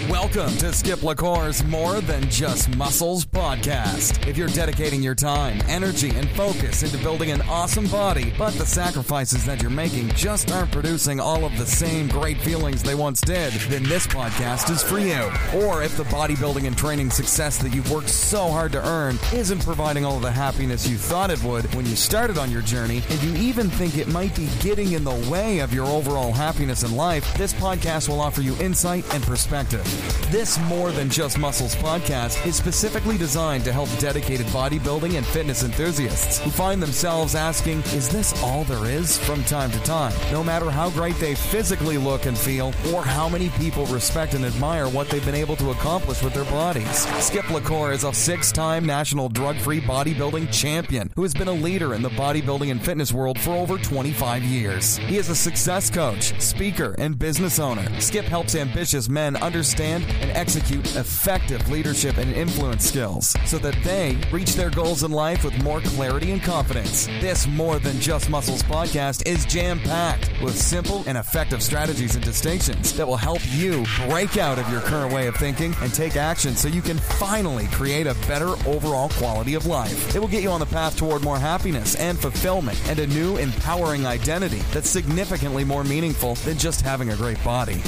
Welcome to Skip LaCour's More Than Just Muscles podcast. If you're dedicating your time, energy, and focus into building an awesome body, but the sacrifices that you're making just aren't producing all of the same great feelings they once did, then this podcast is for you. Or if the bodybuilding and training success that you've worked so hard to earn isn't providing all of the happiness you thought it would when you started on your journey, and you even think it might be getting in the way of your overall happiness in life, this podcast will offer you insight and perspective. This More Than Just Muscles podcast is specifically designed to help dedicated bodybuilding and fitness enthusiasts who find themselves asking, is this all there is, from time to time? No matter how great they physically look and feel, or how many people respect and admire what they've been able to accomplish with their bodies. Skip LaCour is a 6-time national drug-free bodybuilding champion who has been a leader in the bodybuilding and fitness world for over 25 years. He is a success coach, speaker, and business owner. Skip helps ambitious men understand and execute effective leadership and influence skills so that they reach their goals in life with more clarity and confidence. This More Than Just Muscles podcast is jam-packed with simple and effective strategies and distinctions that will help you break out of your current way of thinking and take action so you can finally create a better overall quality of life. It will get you on the path toward more happiness and fulfillment and a new empowering identity that's significantly more meaningful than just having a great body.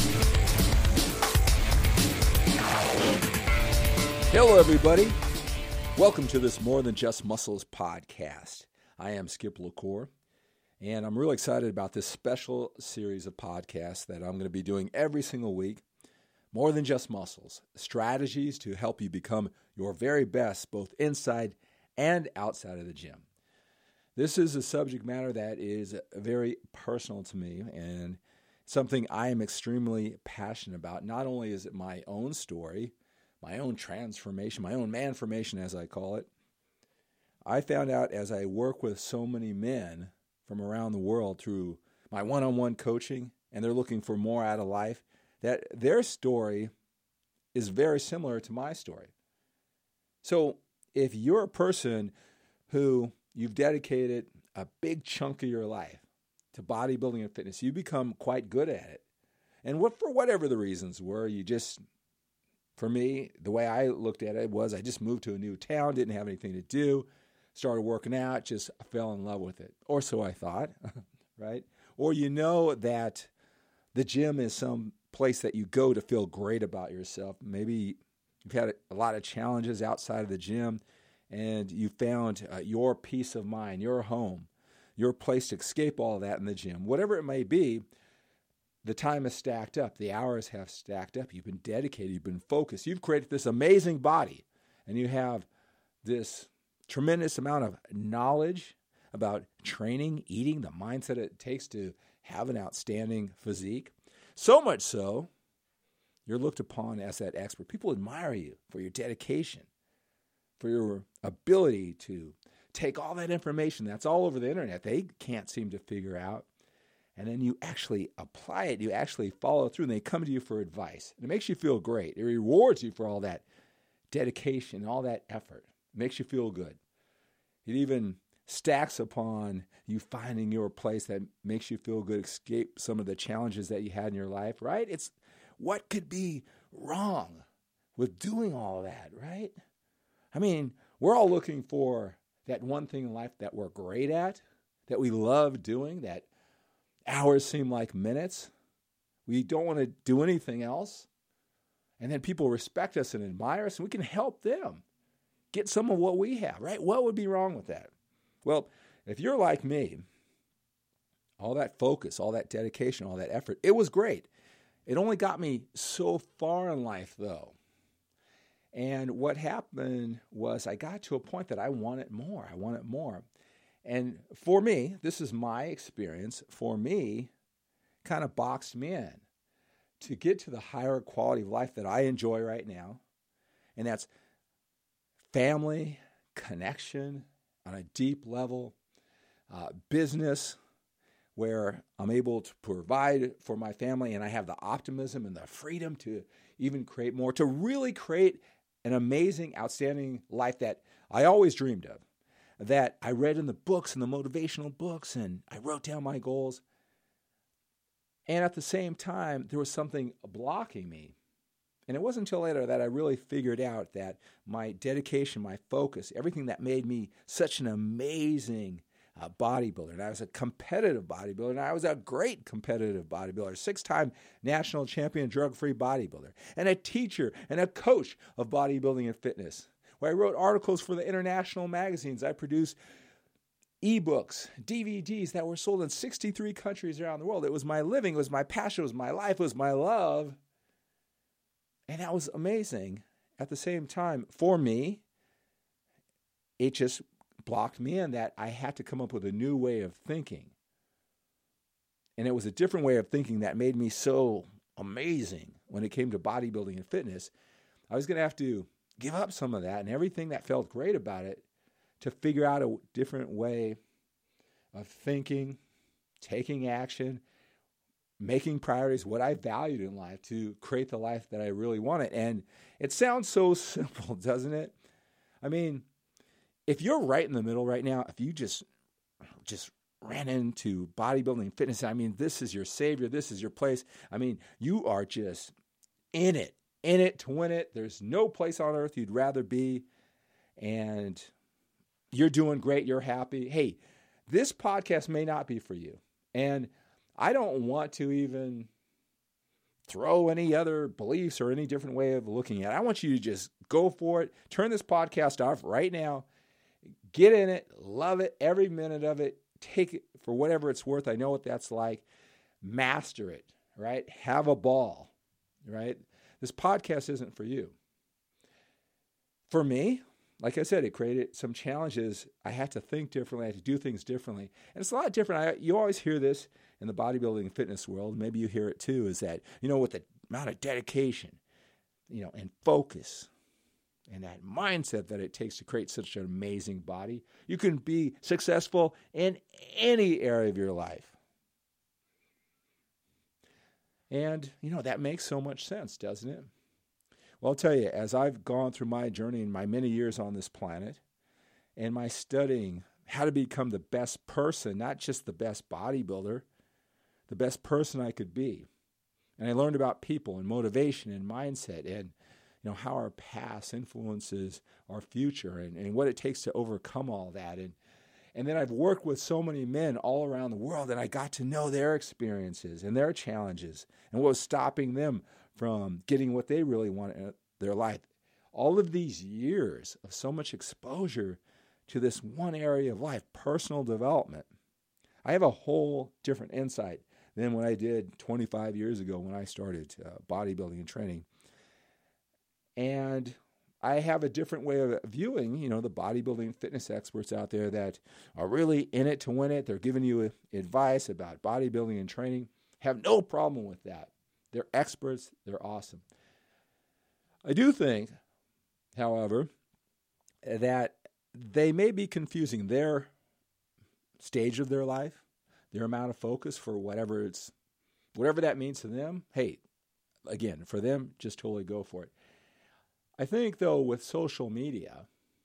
Hello, everybody. Welcome to this More Than Just Muscles podcast. I am Skip LaCour, and I'm really excited about this special series of podcasts that I'm going to be doing every single week. More Than Just Muscles, strategies to help you become your very best, both inside and outside of the gym. This is a subject matter that is very personal to me and something I am extremely passionate about. Not only is it my own story, my own transformation, my own manformation, as I call it. I found out as I work with so many men from around the world through my one-on-one coaching, and they're looking for more out of life, that their story is very similar to my story. So if you're a person who you've dedicated a big chunk of your life to bodybuilding and fitness, you become quite good at it. And for whatever the reasons were, for me, the way I looked at it was I just moved to a new town, didn't have anything to do, started working out, just fell in love with it. Or so I thought, right? Or you know that the gym is some place that you go to feel great about yourself. Maybe you've had a lot of challenges outside of the gym, and you found your peace of mind, your home, your place to escape all of that in the gym. Whatever it may be, the time is stacked up. The hours have stacked up. You've been dedicated. You've been focused. You've created this amazing body, and you have this tremendous amount of knowledge about training, eating, the mindset it takes to have an outstanding physique. So much so, you're looked upon as that expert. People admire you for your dedication, for your ability to take all that information that's all over the internet they can't seem to figure out, and then you actually apply it, you actually follow through, and they come to you for advice. And it makes you feel great. It rewards you for all that dedication, all that effort. It makes you feel good. It even stacks upon you finding your place that makes you feel good, escape some of the challenges that you had in your life, right? It's what could be wrong with doing all of that, right? I mean, we're all looking for that one thing in life that we're great at, that we love doing, that hours seem like minutes. We don't want to do anything else. And then people respect us and admire us, and we can help them get some of what we have, right? What would be wrong with that? Well, if you're like me, all that focus, all that dedication, all that effort, it was great. It only got me so far in life, though. And what happened was I got to a point that I wanted more. I wanted more. And for me, this is my experience, for me, kind of boxed me in to get to the higher quality of life that I enjoy right now. And that's family, connection on a deep level, business where I'm able to provide for my family, and I have the optimism and the freedom to even create more, to really create an amazing, outstanding life that I always dreamed of, that I read in the books and the motivational books, and I wrote down my goals. And at the same time, there was something blocking me And it wasn't until later that I really figured out that my dedication, my focus, everything that made me such an amazing bodybuilder. And I was a competitive bodybuilder, and I was a great competitive bodybuilder, 6-time national champion drug-free bodybuilder, and a teacher and a coach of bodybuilding and fitness, where I wrote articles for the international magazines. I produced ebooks, DVDs that were sold in 63 countries around the world. It was my living, it was my passion, it was my life, it was my love. And that was amazing. At the same time, for me, it just blocked me in that I had to come up with a new way of thinking. And it was a different way of thinking that made me so amazing when it came to bodybuilding and fitness. I was going to have to give up some of that and everything that felt great about it to figure out a different way of thinking, taking action, making priorities, what I valued in life to create the life that I really wanted. And it sounds so simple, doesn't it? I mean, if you're right in the middle right now, if you just ran into bodybuilding and fitness, I mean, this is your savior, this is your place. I mean, you are just in it to win it. There's no place on earth you'd rather be. And you're doing great, you're happy. Hey, this podcast may not be for you. And I don't want to even throw any other beliefs or any different way of looking at it. I want you to just go for it. Turn this podcast off right now. Get in it. Love it. Every minute of it. Take it for whatever it's worth. I know what that's like. Master it, right? Have a ball, right? This podcast isn't for you. For me, like I said, it created some challenges. I had to think differently. I had to do things differently. And it's a lot different. You always hear this in the bodybuilding and fitness world. Maybe you hear it too, is that, with the amount of dedication, and focus and that mindset that it takes to create such an amazing body, you can be successful in any area of your life. And, that makes so much sense, doesn't it? Well, I'll tell you, as I've gone through my journey in my many years on this planet and my studying how to become the best person, not just the best bodybuilder, the best person I could be. And I learned about people and motivation and mindset and, how our past influences our future and what it takes to overcome all that. And then I've worked with so many men all around the world, and I got to know their experiences and their challenges and what was stopping them from getting what they really want in their life. All of these years of so much exposure to this one area of life, personal development, I have a whole different insight than what I did 25 years ago when I started bodybuilding and training. And I have a different way of viewing, the bodybuilding and fitness experts out there that are really in it to win it. They're giving you advice about bodybuilding and training. Have no problem with that. They're experts. They're awesome. I do think, however, that they may be confusing their stage of their life, their amount of focus for whatever that means to them. Hey, again, for them, just totally go for it. I think, though, with social media,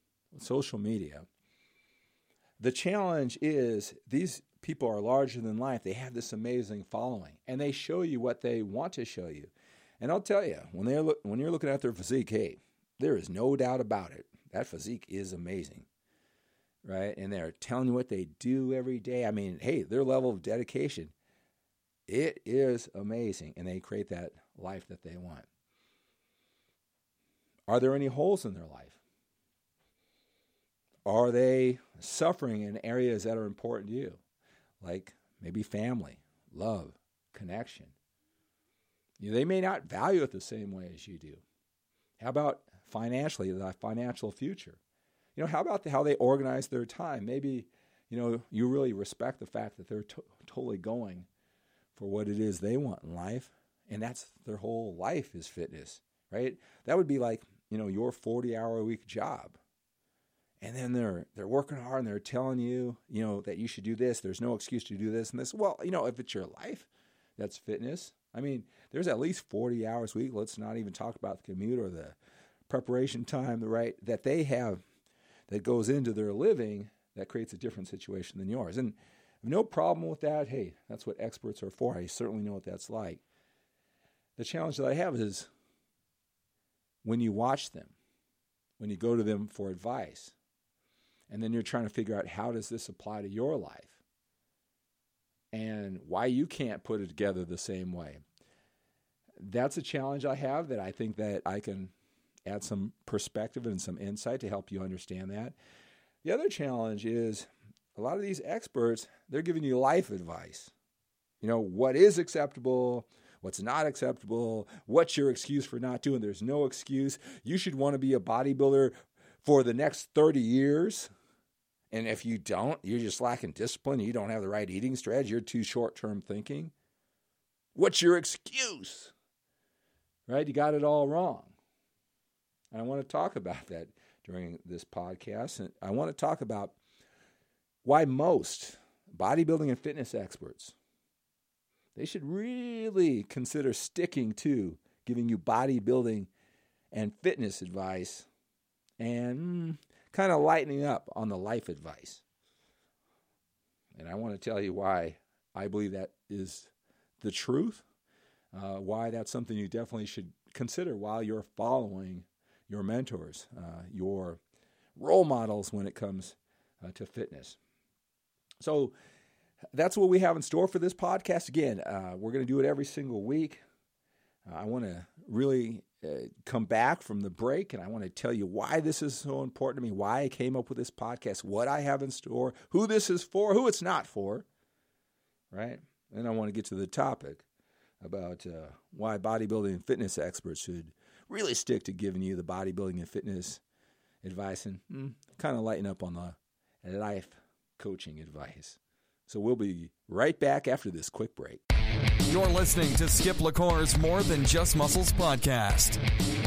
the challenge is these people are larger than life. They have this amazing following, and they show you what they want to show you. And I'll tell you, when you're looking at their physique, hey, there is no doubt about it. That physique is amazing, right? And they're telling you what they do every day. I mean, hey, their level of dedication, it is amazing, and they create that life that they want. Are there any holes in their life? Are they suffering in areas that are important to you? Like maybe family, love, connection. They may not value it the same way as you do. How about financially, the financial future? How about how they organize their time? Maybe, you really respect the fact that they're totally going for what it is they want in life, and that's their whole life is fitness, right? That would be like, your 40-hour-a-week job. And then they're working hard and they're telling you, that you should do this. There's no excuse to do this and this. Well, if it's your life, that's fitness. I mean, there's at least 40 hours a week. Let's not even talk about the commute or the preparation time, that they have that goes into their living that creates a different situation than yours. And I have no problem with that. Hey, that's what experts are for. I certainly know what that's like. The challenge that I have is when you watch them, when you go to them for advice, and then you're trying to figure out how does this apply to your life and why you can't put it together the same way. That's a challenge I have that I think that I can add some perspective and some insight to help you understand that. The other challenge is a lot of these experts, they're giving you life advice. You know, what is acceptable, what's not acceptable, what's your excuse for not doing. There's no excuse. You should want to be a bodybuilder for the next 30 years. And if you don't, you're just lacking discipline. You don't have the right eating strategy. You're too short-term thinking. What's your excuse? Right? You got it all wrong. And I want to talk about that during this podcast. And I want to talk about why most bodybuilding and fitness experts, they should really consider sticking to giving you bodybuilding and fitness advice and kind of lightening up on the life advice. And I want to tell you why I believe that is the truth, why that's something you definitely should consider while you're following your mentors, your role models when it comes to fitness. So that's what we have in store for this podcast. Again, we're going to do it every single week. I want to really come back from the break, and I want to tell you why this is so important to me, why I came up with this podcast, what I have in store, who this is for, who it's not for, right? And I want to get to the topic about why bodybuilding and fitness experts should really stick to giving you the bodybuilding and fitness advice and kind of lighten up on the life coaching advice. So we'll be right back after this quick break. You're listening to Skip LaCour's More Than Just Muscles podcast.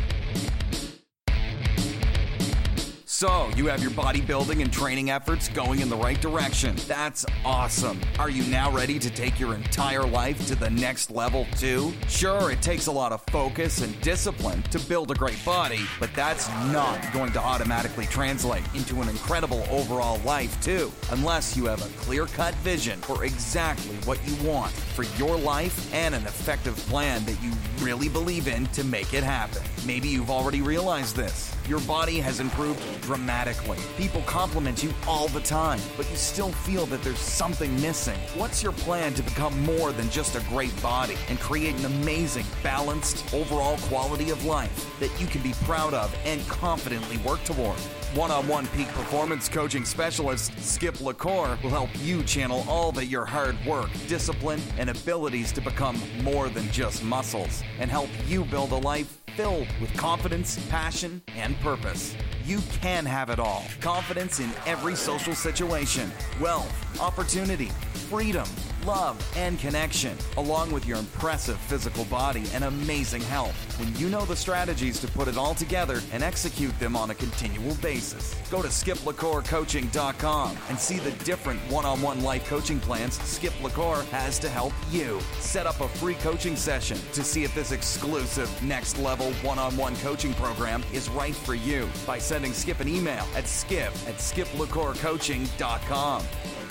So, you have your bodybuilding and training efforts going in the right direction. That's awesome. Are you now ready to take your entire life to the next level too? Sure, it takes a lot of focus and discipline to build a great body, but that's not going to automatically translate into an incredible overall life too, unless you have a clear-cut vision for exactly what you want for your life and an effective plan that you really believe in to make it happen. Maybe you've already realized this. Your body has improved dramatically. People compliment you all the time, but you still feel that there's something missing. What's your plan to become more than just a great body and create an amazing, balanced, overall quality of life that you can be proud of and confidently work toward? One-on-one peak performance coaching specialist Skip LaCour will help you channel all that your hard work, discipline, and abilities to become more than just muscles and help you build a life filled with confidence, passion, and purpose. You can have it all. Confidence in every social situation, wealth, opportunity, freedom, love, and connection, along with your impressive physical body and amazing health. When you know the strategies to put it all together and execute them on a continual basis. Go to skiplacourcoaching.com and see the different one-on-one life coaching plans Skip LaCour has to help you. Set up a free coaching session to see if this exclusive next-level one-on-one coaching program is right for you by sending Skip an email at skip@skiplacourcoaching.com.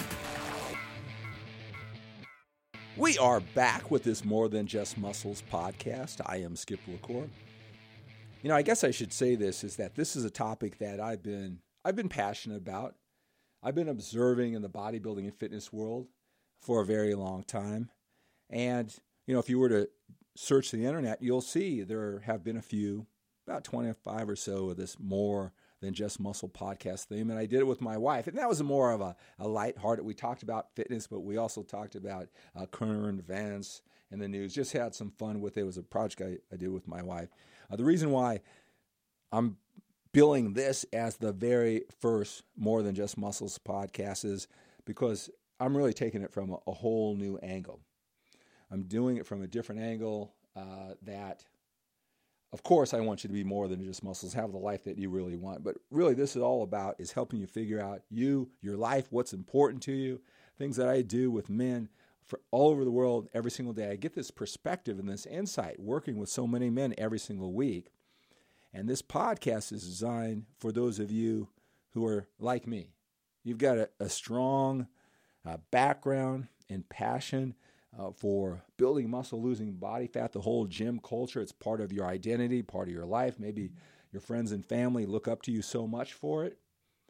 We are back with this More Than Just Muscles podcast. I am Skip LaCour. You know, I guess I should say this is that this is a topic that I've been passionate about. I've been observing in the bodybuilding and fitness world for a very long time. And, you know, if you were to search the internet, you'll see there have been a few, about 25 or so of this More Than Just Muscle podcast theme. And I did it with my wife. And that was more of a lighthearted. We talked about fitness, but we also talked about current events in the news. Just had some fun with it. It was a project I did with my wife. The reason why I'm billing this as the very first More Than Just Muscles podcast is because I'm really taking it from a whole new angle. I'm doing it from a different angle that, of course, I want you to be more than just muscles, have the life that you really want. But really, this is all about is helping you figure out you, your life, what's important to you, things that I do with men for all over the world every single day. I get this perspective and this insight working with so many men every single week. And this podcast is designed for those of you who are like me. You've got a strong background and passion for building muscle, losing body fat, the whole gym culture. It's part of your identity, part of your life. Maybe your friends and family look up to you so much for it.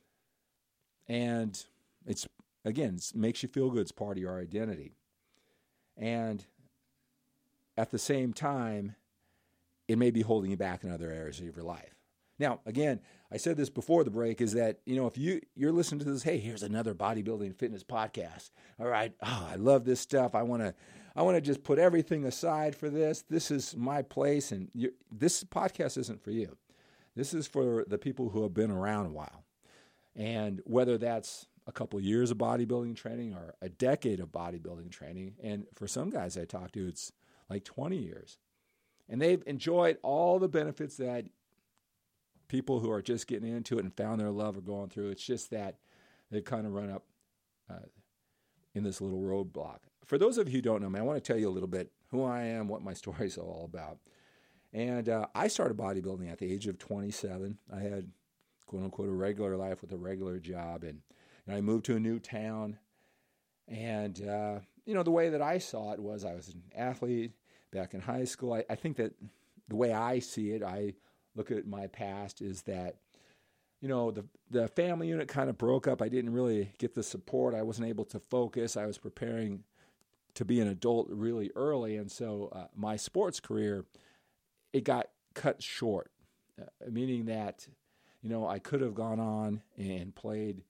And it makes you feel good. It's part of your identity. And at the same time, it may be holding you back in other areas of your life. Now, again, I said this before the break, is that, if you're listening to this, hey, here's another bodybuilding and fitness podcast. All right, I love this stuff. I want to just put everything aside for this. This is my place, and this podcast isn't for you. This is for the people who have been around a while. And whether that's a couple of years of bodybuilding training or a decade of bodybuilding training, and for some guys I talk to, it's like 20 years. And they've enjoyed all the benefits that people who are just getting into it and found their love are going through. It's just that they've kind of run up in this little roadblock. For those of you who don't know me, I want to tell you a little bit who I am, what my story is all about. And I started bodybuilding at the age of 27. I had, quote unquote, a regular life with a regular job. And I moved to a new town. And, the way that I saw it was I was an athlete back in high school. I think that the way I see it, I look at my past, is that, the family unit kind of broke up. I didn't really get the support. I wasn't able to focus. I was preparing to be an adult really early. And so my sports career, it got cut short, meaning that, I could have gone on and played,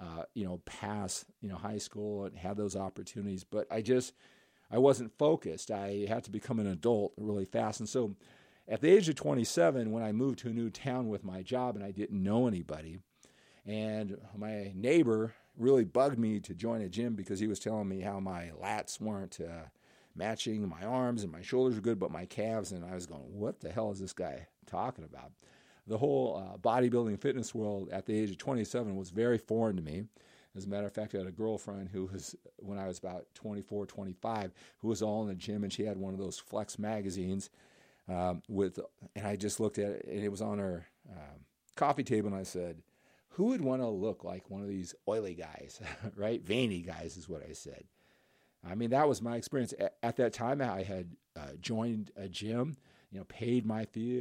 past, high school and had those opportunities, but I wasn't focused. I had to become an adult really fast. And so at the age of 27, when I moved to a new town with my job and I didn't know anybody, and my neighbor really bugged me to join a gym because he was telling me how my lats weren't matching my arms and my shoulders were good, but my calves, and I was going, what the hell is this guy talking about? The whole bodybuilding fitness world at the age of 27 was very foreign to me. As a matter of fact, I had a girlfriend who was, when I was about 24, 25, who was all in the gym, and she had one of those Flex magazines and I just looked at it, and it was on her coffee table, and I said, who would want to look like one of these oily guys, right? Veiny guys is what I said. I mean, that was my experience. At that time, I had joined a gym, paid my fee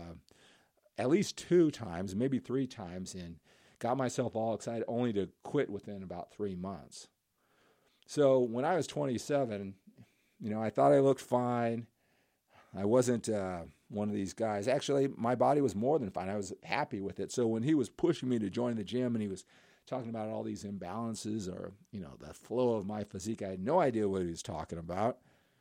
at least 2 times, maybe 3 times, and got myself all excited, only to quit within about 3 months. So when I was 27, I thought I looked fine. I wasn't one of these guys. Actually, my body was more than fine. I was happy with it. So when he was pushing me to join the gym and he was talking about all these imbalances or, the flow of my physique, I had no idea what he was talking about.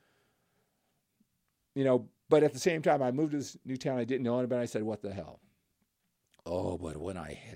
But at the same time, I moved to this new town. I didn't know anybody. I said, what the hell? Oh, but when I hit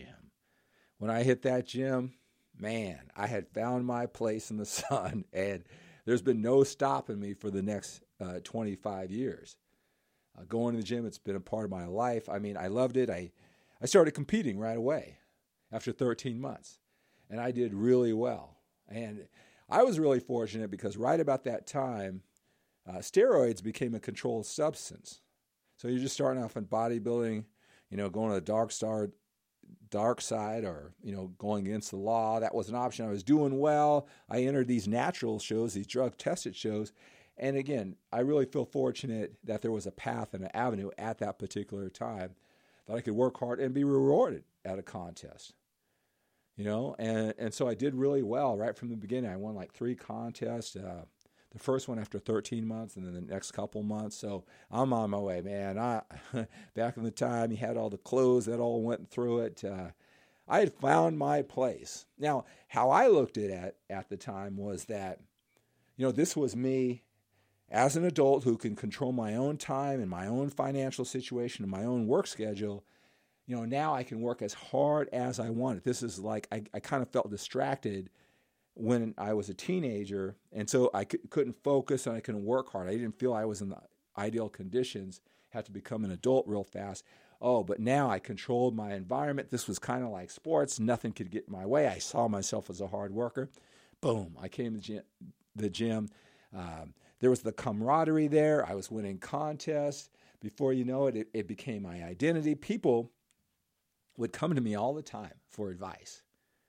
that gym, man, I had found my place in the sun, and there's been no stopping me for the next 25 years. Going to the gym, it's been a part of my life. I mean, I loved it. I started competing right away after 13 months, and I did really well. And I was really fortunate because right about that time, steroids became a controlled substance. So you're just starting off in bodybuilding, going to the dark side or, going against the law. That was an option. I was doing well. I entered these natural shows, these drug-tested shows. And again, I really feel fortunate that there was a path and an avenue at that particular time that I could work hard and be rewarded at a contest. And so I did really well right from the beginning. I won like 3 contests. The first one after 13 months, and then the next couple months. So I'm on my way, man. Back in the time, you had all the clothes that all went through it. I had found my place. Now, how I looked at it at the time was that, this was me as an adult who can control my own time and my own financial situation and my own work schedule. Now I can work as hard as I wanted. This is like I kind of felt distracted when I was a teenager, and so I couldn't focus and I couldn't work hard. I didn't feel I was in the ideal conditions, had to become an adult real fast. Oh, but now I controlled my environment. This was kind of like sports. Nothing could get in my way. I saw myself as a hard worker. Boom, I came to the gym. There was the camaraderie there. I was winning contests. Before you know it, it became my identity. People would come to me all the time for advice.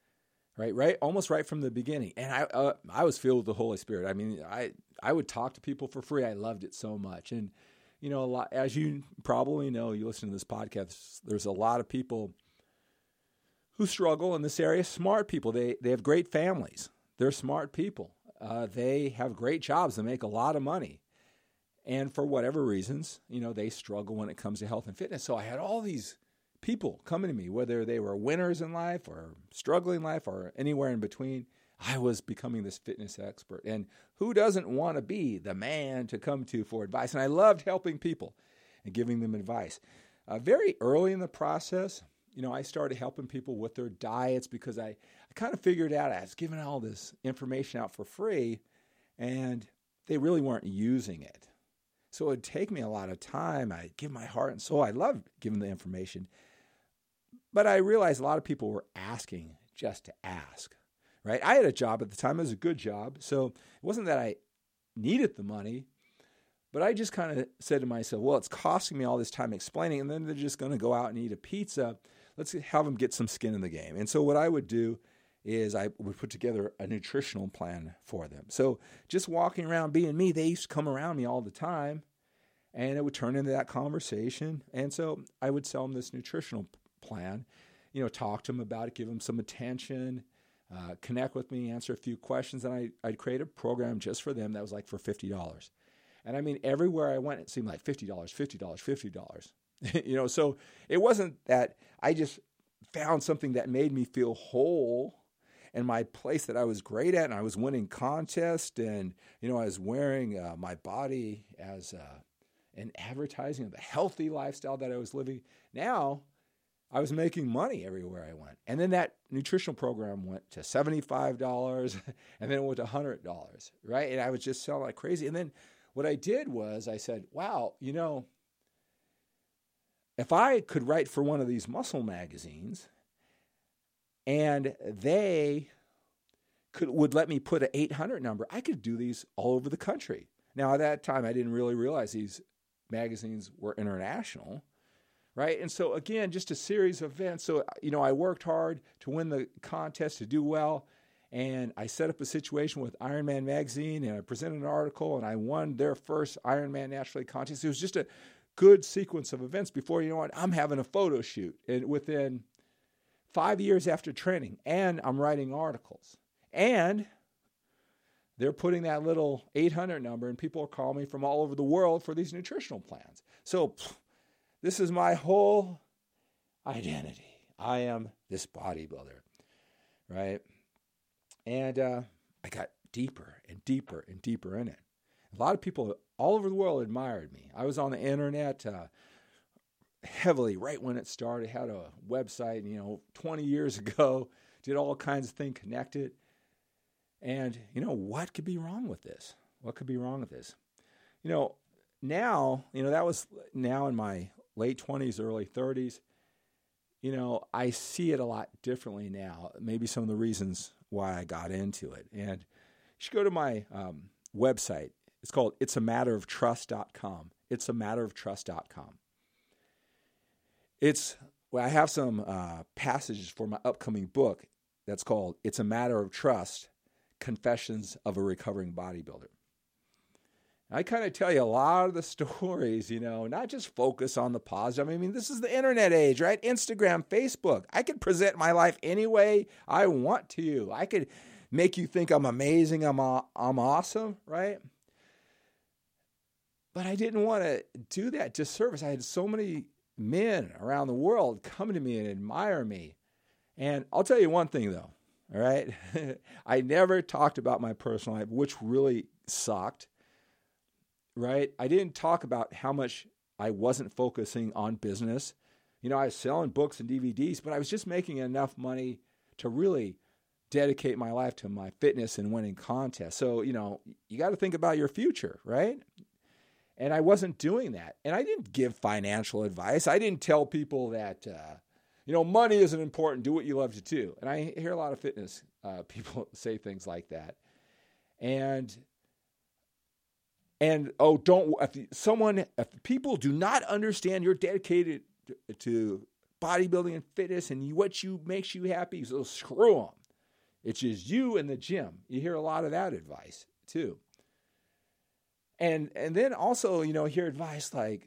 right, almost right from the beginning. And I was filled with the Holy Spirit. I mean, I would talk to people for free. I loved it so much. And a lot, as you probably know, you listen to this podcast, there's a lot of people who struggle in this area. Smart people. They have great families. They're smart people. They have great jobs. They make a lot of money. And for whatever reasons, they struggle when it comes to health and fitness. So I had all these people coming to me, whether they were winners in life or struggling in life or anywhere in between. I was becoming this fitness expert. And who doesn't want to be the man to come to for advice? And I loved helping people and giving them advice. Very early in the process, I started helping people with their diets because I kind of figured out I was giving all this information out for free and they really weren't using it. So it would take me a lot of time. I'd give my heart and soul. I loved giving the information. But I realized a lot of people were asking just to ask, right? I had a job at the time. It was a good job. So it wasn't that I needed the money, but I just kind of said to myself, well, it's costing me all this time explaining, and then they're just going to go out and eat a pizza. Let's have them get some skin in the game. And so what I would do is I would put together a nutritional plan for them. So just walking around being me, they used to come around me all the time, and it would turn into that conversation. And so I would sell them this nutritional plan, talk to them about it, give them some attention, connect with me, answer a few questions, and I'd create a program just for them that was like for $50. And I mean, everywhere I went, it seemed like $50, $50. So it wasn't that I just found something that made me feel whole and my place that I was great at, and I was winning contests, and I was wearing my body as an advertising of the healthy lifestyle that I was living. Now I was making money everywhere I went, and then that nutritional program went to $75, and then it went to $100, right? And I was just selling like crazy. And then what I did was I said, wow, if I could write for one of these muscle magazines and they would let me put an 800 number, I could do these all over the country. Now, at that time, I didn't really realize these magazines were international, right? And so, again, just a series of events. So, I worked hard to win the contest, to do well, and I set up a situation with Ironman Magazine, and I presented an article, and I won their first Ironman Naturally contest. It was just a good sequence of events. Before you know it, I'm having a photo shoot, and within 5 years after training, and I'm writing articles, and they're putting that little 800 number, and people are calling me from all over the world for these nutritional plans. So this is my whole identity. I am this bodybuilder, right? And I got deeper and deeper and deeper in it. A lot of people all over the world admired me. I was on the internet heavily right when it started. Had a website, 20 years ago. Did all kinds of things, connected. And, what could be wrong with this? What could be wrong with this? Now, that was now in my late 20s, early 30s. I see it a lot differently now. Maybe some of the reasons why I got into it. And you should go to my website. It's called it'samatteroftrust.com. It'samatteroftrust.com. I have some passages for my upcoming book that's called It's a Matter of Trust, Confessions of a Recovering Bodybuilder. I kind of tell you a lot of the stories, not just focus on the positive. I mean, this is the internet age, right? Instagram, Facebook. I could present my life any way I want to you. I could make you think I'm amazing, I'm awesome, right? But I didn't want to do that disservice. I had so many men around the world come to me and admire me. And I'll tell you one thing, though, all right? I never talked about my personal life, which really sucked, right? I didn't talk about how much I wasn't focusing on business. I was selling books and DVDs, but I was just making enough money to really dedicate my life to my fitness and winning contests. So, you got to think about your future, right? And I wasn't doing that. And I didn't give financial advice. I didn't tell people that, money isn't important. Do what you love to do. And I hear a lot of fitness people say things like that. And if people do not understand you're dedicated to bodybuilding and fitness and what makes you happy, so screw them. It's just you in the gym. You hear a lot of that advice too. And then also, hear advice like,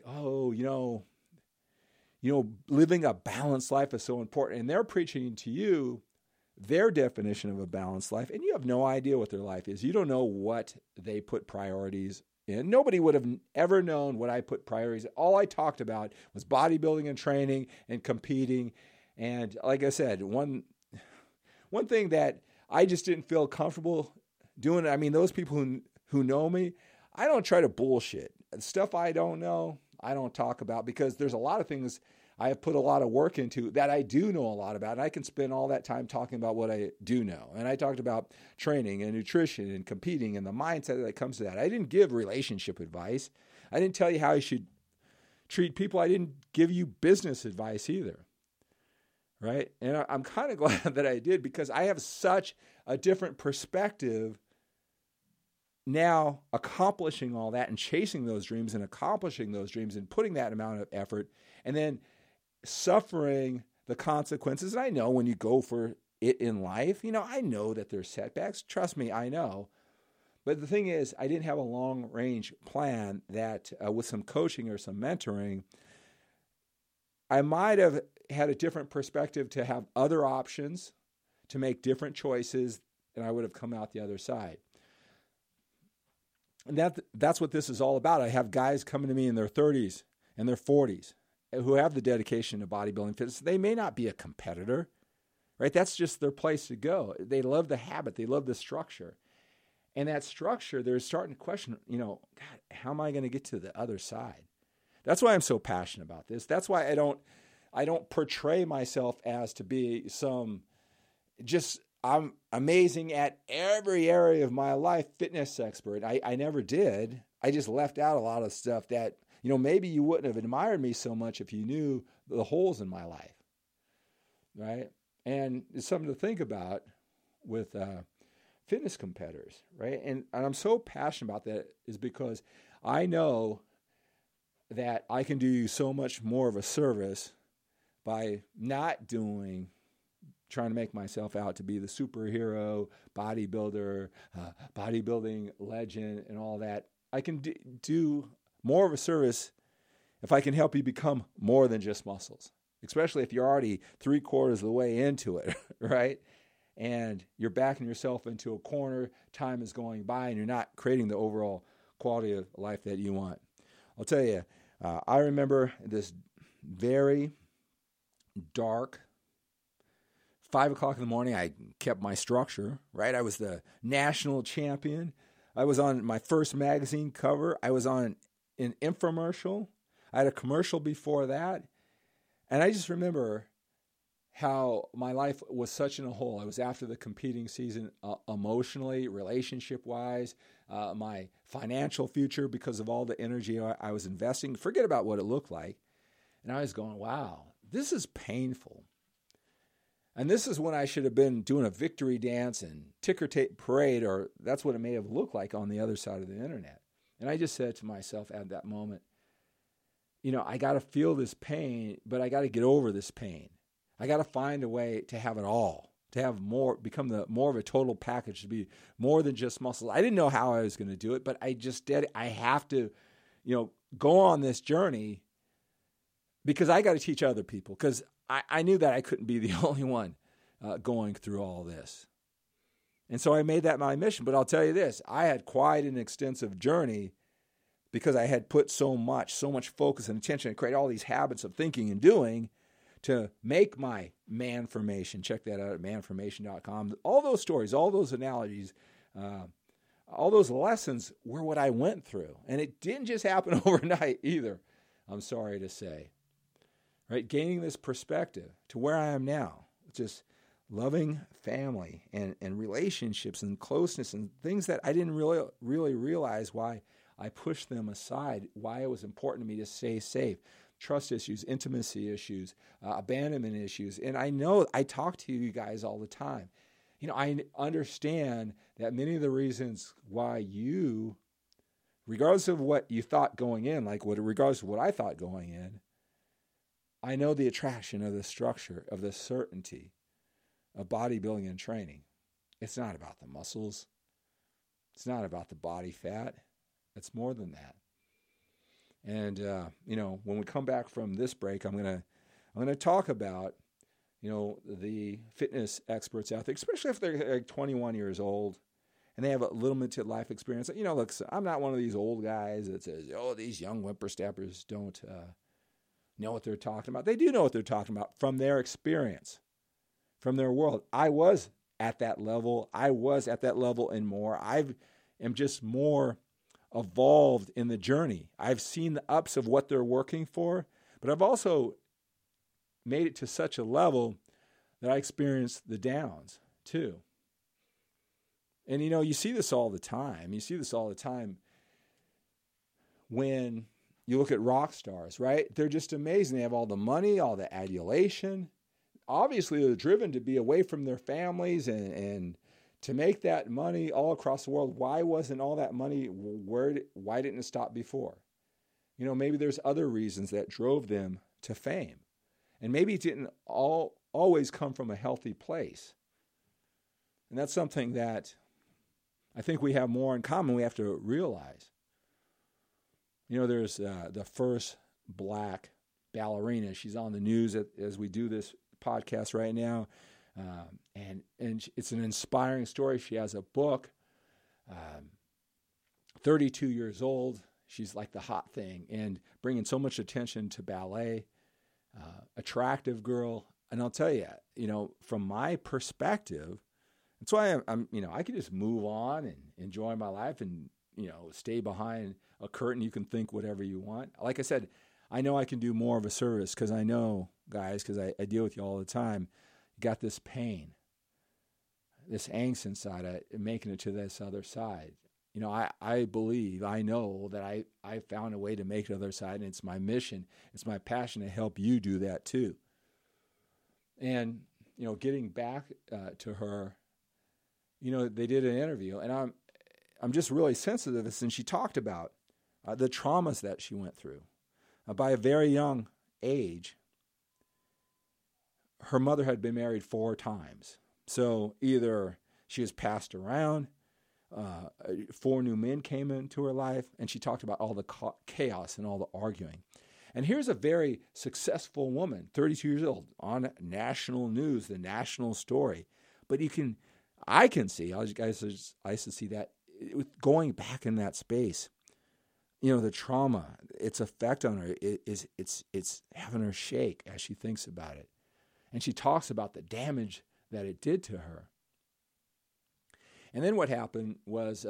living a balanced life is so important. And they're preaching to you their definition of a balanced life, and you have no idea what their life is. You don't know what they put priorities in. Nobody would have ever known what I put priorities in. All I talked about was bodybuilding and training and competing. And like I said, one thing that I just didn't feel comfortable doing, those people who know me, I don't try to bullshit. Stuff I don't know, I don't talk about, because there's a lot of things I have put a lot of work into that I do know a lot about. And I can spend all that time talking about what I do know. And I talked about training and nutrition and competing and the mindset that comes to that. I didn't give relationship advice. I didn't tell you how you should treat people. I didn't give you business advice either. Right? And I'm kind of glad that I did, because I have such a different perspective now, accomplishing all that and chasing those dreams and accomplishing those dreams and putting that amount of effort and then suffering the consequences. And I know when you go for it in life, I know that there's setbacks. Trust me, I know. But the thing is, I didn't have a long-range plan that with some coaching or some mentoring, I might have had a different perspective to have other options, to make different choices, and I would have come out the other side. And that's what this is all about. I have guys coming to me in their 30s and their 40s who have the dedication to bodybuilding fitness. They may not be a competitor, right? That's just their place to go. They love the habit. They love the structure. And that structure, they're starting to question, God, how am I going to get to the other side? That's why I'm so passionate about this. That's why I don't portray myself as to be I'm amazing at every area of my life fitness expert. I never did. I just left out a lot of stuff that, maybe you wouldn't have admired me so much if you knew the holes in my life, right? And it's something to think about with fitness competitors, right? And I'm so passionate about that is because I know that I can do you so much more of a service by not trying to make myself out to be the superhero, bodybuilder, bodybuilding legend, and all that. I can do more of a service if I can help you become more than just muscles, especially if you're already 3/4 of the way into it, right? And you're backing yourself into a corner, time is going by, and you're not creating the overall quality of life that you want. I'll tell you, I remember this very dark 5 o'clock in the morning. I kept my structure, right? I was the national champion. I was on my first magazine cover. I was on an infomercial. I had a commercial before that. And I just remember how my life was such in a hole. I was after the competing season emotionally, relationship-wise, my financial future because of all the energy I was investing. Forget about what it looked like. And I was going, wow, this is painful. And this is when I should have been doing a victory dance and ticker tape parade, or that's what it may have looked like on the other side of the internet. And I just said to myself at that moment, I got to feel this pain, but I got to get over this pain. I got to find a way to have it all, to have more, become more of a total package, to be more than just muscles. I didn't know how I was going to do it, but I just did. I have to, go on this journey because I got to teach other people, because I knew that I couldn't be the only one going through all this. And so I made that my mission. But I'll tell you this, I had quite an extensive journey because I had put so much focus and attention and create all these habits of thinking and doing to make my manformation. Check that out at manformation.com. All those stories, all those analogies, all those lessons were what I went through. And it didn't just happen overnight either, I'm sorry to say. Right? Gaining this perspective to where I am now, just loving family and relationships and closeness and things that I didn't really realize why I pushed them aside, why it was important to me to stay safe. Trust issues, intimacy issues, abandonment issues. And I know I talk to you guys all the time. I understand that many of the reasons why you, regardless of what you thought going in, regardless of what I thought going in, I know the attraction of the structure, of the certainty of bodybuilding and training. It's not about the muscles. It's not about the body fat. It's more than that. And when we come back from this break, I'm gonna talk about the fitness experts out there, especially if they're like 21 years old and they have a limited life experience. Look, I'm not one of these old guys that says, these young whippersnappers don't know what they're talking about. They do know what they're talking about from their experience, from their world. I was at that level. I was at that level and more. I am just more evolved in the journey. I've seen the ups of what they're working for, but I've also made it to such a level that I experienced the downs too. And you see this all the time. You see this all the time when you look at rock stars, right? They're just amazing. They have all the money, all the adulation. Obviously, they're driven to be away from their families and to make that money all across the world. Why wasn't all that money, why didn't it stop before? Maybe there's other reasons that drove them to fame. And maybe it didn't always come from a healthy place. And that's something that I think we have more in common. We have to realize. There's the first black ballerina. She's on the news as we do this podcast right now. And it's an inspiring story. She has a book, 32 years old. She's like the hot thing and bringing so much attention to ballet. Attractive girl. And I'll tell you, from my perspective, that's why I can just move on and enjoy my life and, stay behind a curtain. You can think whatever you want. Like I said, I know I can do more of a service because I know, guys, because I deal with you all the time, you got this pain, this angst inside, making it to this other side. I believe, I know that I found a way to make it to the other side, and it's my mission, it's my passion to help you do that too. And, getting back to her, they did an interview, and I'm just really sensitive to this, and she talked about the traumas that she went through. By a very young age, her mother had been married 4 times. So either she was passed around, 4 new men came into her life, and she talked about all the chaos and all the arguing. And here's a very successful woman, 32 years old, on national news, the national story. But I can see, I used to see that going back in that space. The trauma, its effect on her, it's having her shake as she thinks about it. And she talks about the damage that it did to her. And then what happened was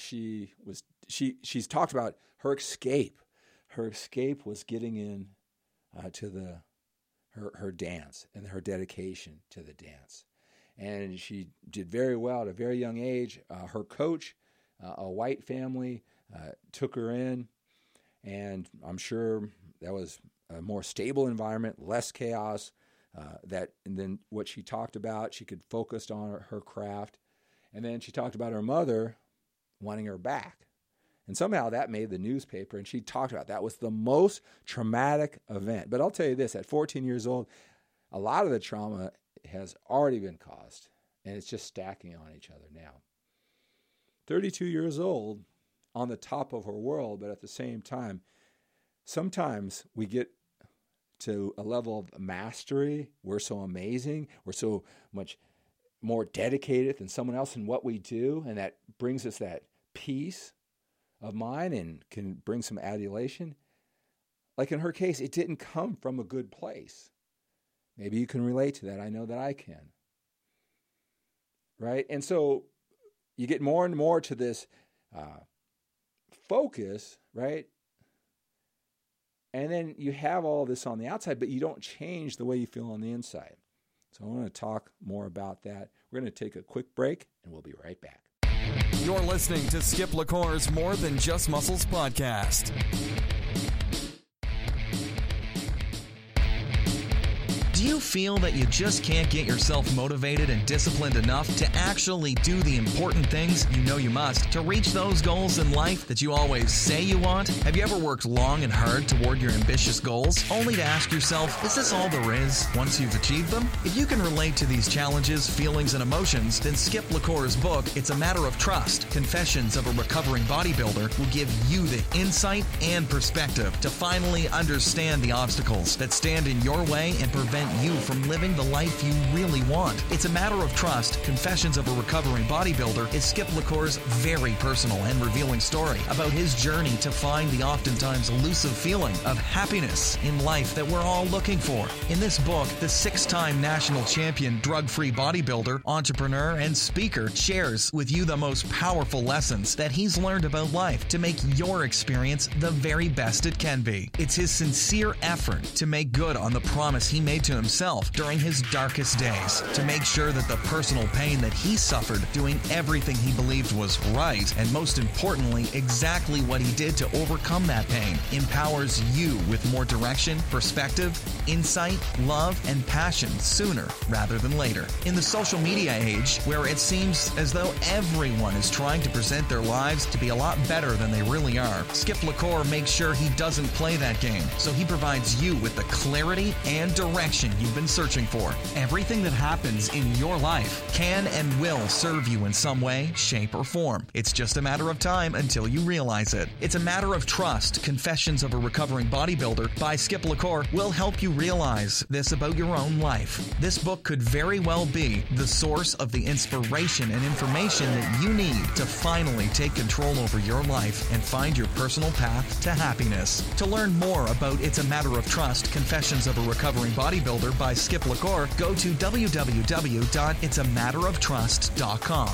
she's talked about her escape. Her escape was getting in to her dance and her dedication to the dance. And she did very well at a very young age. Her coach, a white family, took her in, and I'm sure that was a more stable environment, less chaos. And then what she talked about, she could focus on her craft. And then she talked about her mother wanting her back. And somehow that made the newspaper, and she talked about that was the most traumatic event. But I'll tell you this, at 14 years old, a lot of the trauma has already been caused, and it's just stacking on each other now. 32 years old, on the top of her world, but at the same time, sometimes we get to a level of mastery. We're so amazing. We're so much more dedicated than someone else in what we do, and that brings us that peace of mind and can bring some adulation. Like in her case, it didn't come from a good place. Maybe you can relate to that. I know that I can. Right? And so you get more and more to this focus, right? And then you have all this on the outside, but you don't change the way you feel on the inside. So I want to talk more about that. We're going to take a quick break, and we'll be right back. You're listening to Skip LaCour's More Than Just Muscles podcast. Do you feel that you just can't get yourself motivated and disciplined enough to actually do the important things you know you must to reach those goals in life that you always say you want? Have you ever worked long and hard toward your ambitious goals, only to ask yourself, is this all there is once you've achieved them? If you can relate to these challenges, feelings, and emotions, then Skip LaCour's book, It's a Matter of Trust, Confessions of a Recovering Bodybuilder, will give you the insight and perspective to finally understand the obstacles that stand in your way and prevent you from living the life you really want. It's a Matter of Trust, Confessions of a Recovering Bodybuilder is Skip LaCour's very personal and revealing story about his journey to find the oftentimes elusive feeling of happiness in life that we're all looking for. In this book, the 6-time national champion drug-free bodybuilder, entrepreneur, and speaker shares with you the most powerful lessons that he's learned about life to make your experience the very best it can be. It's his sincere effort to make good on the promise he made to himself during his darkest days, to make sure that the personal pain that he suffered doing everything he believed was right, and most importantly, exactly what he did to overcome that pain, empowers you with more direction, perspective, insight, love, and passion sooner rather than later. In the social media age, where it seems as though everyone is trying to present their lives to be a lot better than they really are, Skip LaCour makes sure he doesn't play that game, so he provides you with the clarity and direction you've been searching for. Everything that happens in your life can and will serve you in some way, shape, or form. It's just a matter of time until you realize it. It's a Matter of Trust, Confessions of a Recovering Bodybuilder by Skip LaCour will help you realize this about your own life. This book could very well be the source of the inspiration and information that you need to finally take control over your life and find your personal path to happiness. To learn more about It's a Matter of Trust, Confessions of a Recovering Bodybuilder by Skip LaCour, go to www.itsamatteroftrust.com.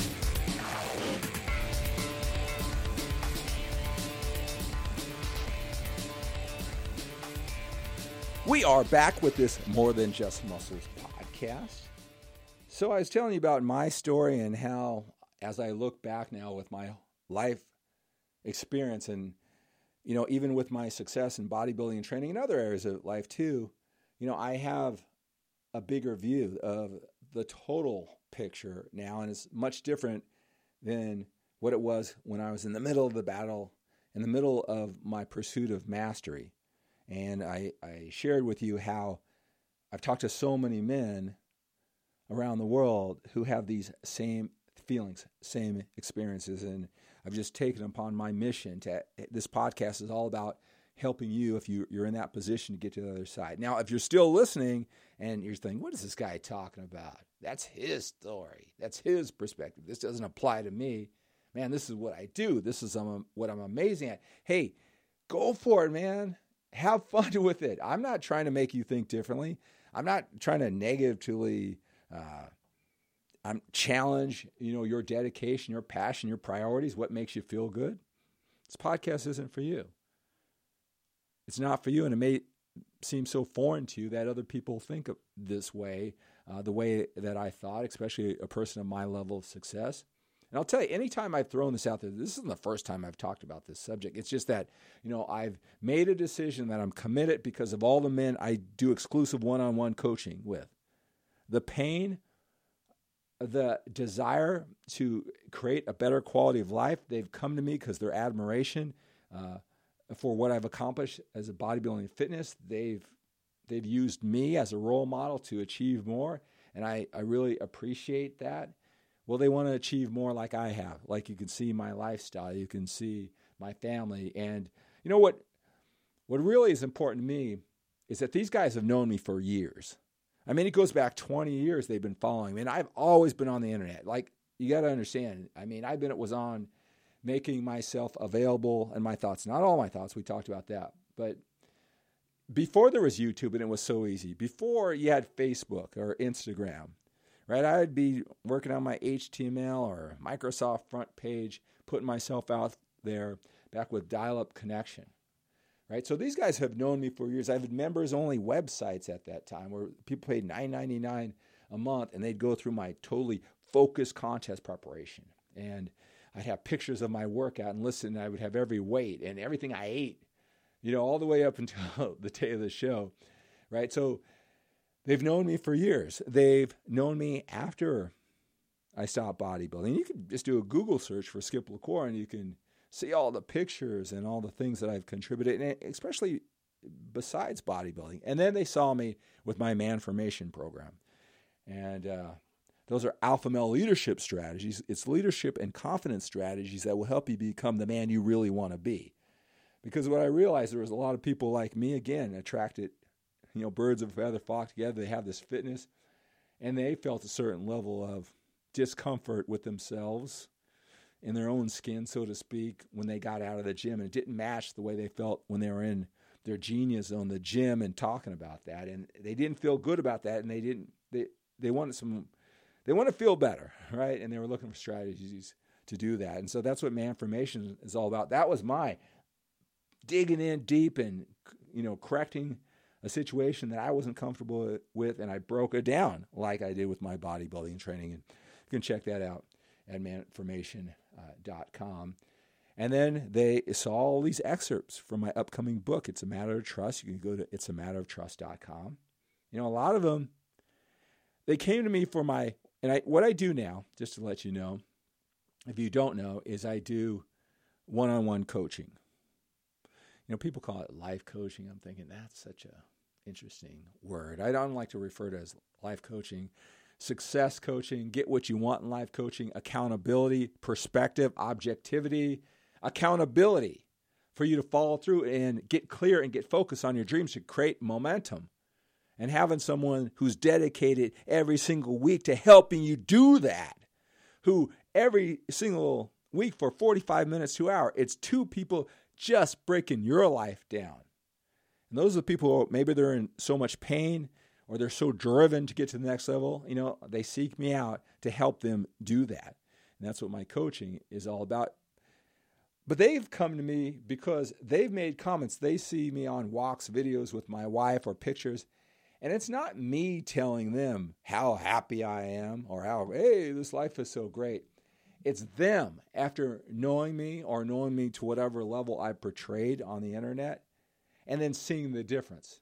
We are back with this More Than Just Muscles podcast. So I was telling you about my story and how, as I look back now with my life experience and, even with my success in bodybuilding and training in other areas of life too, I have a bigger view of the total picture now, and it's much different than what it was when I was in the middle of the battle, in the middle of my pursuit of mastery. And I shared with you how I've talked to so many men around the world who have these same feelings, same experiences, and I've just taken upon my mission this podcast is all about helping you if you're in that position to get to the other side. Now, if you're still listening and you're thinking, what is this guy talking about? That's his story. That's his perspective. This doesn't apply to me. Man, this is what I do. This is what I'm amazing at. Hey, go for it, man. Have fun with it. I'm not trying to make you think differently. I'm not trying to negatively challenge, your dedication, your passion, your priorities, what makes you feel good. This podcast isn't for you. It's not for you, and it may seem so foreign to you that other people think of this way, the way that I thought, especially a person of my level of success. And I'll tell you, anytime I've thrown this out there, this isn't the first time I've talked about this subject. It's just that, I've made a decision that I'm committed because of all the men I do exclusive one-on-one coaching with. The pain, the desire to create a better quality of life, they've come to me because their admiration for what I've accomplished as a bodybuilding fitness. They've used me as a role model to achieve more, and I really appreciate that. Well, they want to achieve more like I have. Like you can see my lifestyle, you can see my family. And what really is important to me is that these guys have known me for years. I mean, it goes back 20 years they've been following me. And I've always been on the internet. Like, you got to understand, was on making myself available and my thoughts. Not all my thoughts, we talked about that. But before there was YouTube and it was so easy, before you had Facebook or Instagram, right? I'd be working on my HTML or Microsoft front page, putting myself out there back with dial-up connection, right? So these guys have known me for years. I had members-only websites at that time where people paid $9.99 a month, and they'd go through my totally focused contest preparation. And I'd have pictures of my workout and listen, and I would have every weight and everything I ate, all the way up until the day of the show, right? So they've known me for years. They've known me after I stopped bodybuilding. You can just do a Google search for Skip LaCour, and you can see all the pictures and all the things that I've contributed, and especially besides bodybuilding. And then they saw me with my Manformation program. And those are alpha male leadership strategies. It's leadership and confidence strategies that will help you become the man you really want to be. Because what I realized, there was a lot of people like me, again, attracted, birds of a feather flock together. They have this fitness, and they felt a certain level of discomfort with themselves in their own skin, so to speak, when they got out of the gym. And it didn't match the way they felt when they were in their genius zone, the gym, and talking about that. And they didn't feel good about that, and they wanted to feel better, right? And they were looking for strategies to do that. And so that's what Manformation is all about. That was my digging in deep and, correcting a situation that I wasn't comfortable with, and I broke it down like I did with my bodybuilding training. And you can check that out at manformation.com. And then they saw all these excerpts from my upcoming book, It's a Matter of Trust. You can go to it'samatteroftrust.com. A lot of them, they came to me for what I do now, just to let you know, if you don't know, is I do one-on-one coaching. People call it life coaching. I'm thinking that's such a interesting word. I don't like to refer to it as life coaching. Success coaching, get what you want in life coaching, accountability, perspective, objectivity, accountability for you to follow through and get clear and get focused on your dreams to create momentum. And having someone who's dedicated every single week to helping you do that, who every single week for 45 minutes to an hour, it's two people just breaking your life down. And those are the people who maybe they're in so much pain or they're so driven to get to the next level. They seek me out to help them do that. And that's what my coaching is all about. But they've come to me because they've made comments. They see me on walks, videos with my wife, or pictures. And it's not me telling them how happy I am or how, hey, this life is so great. It's them, after knowing me or knowing me to whatever level I portrayed on the internet, and then seeing the difference.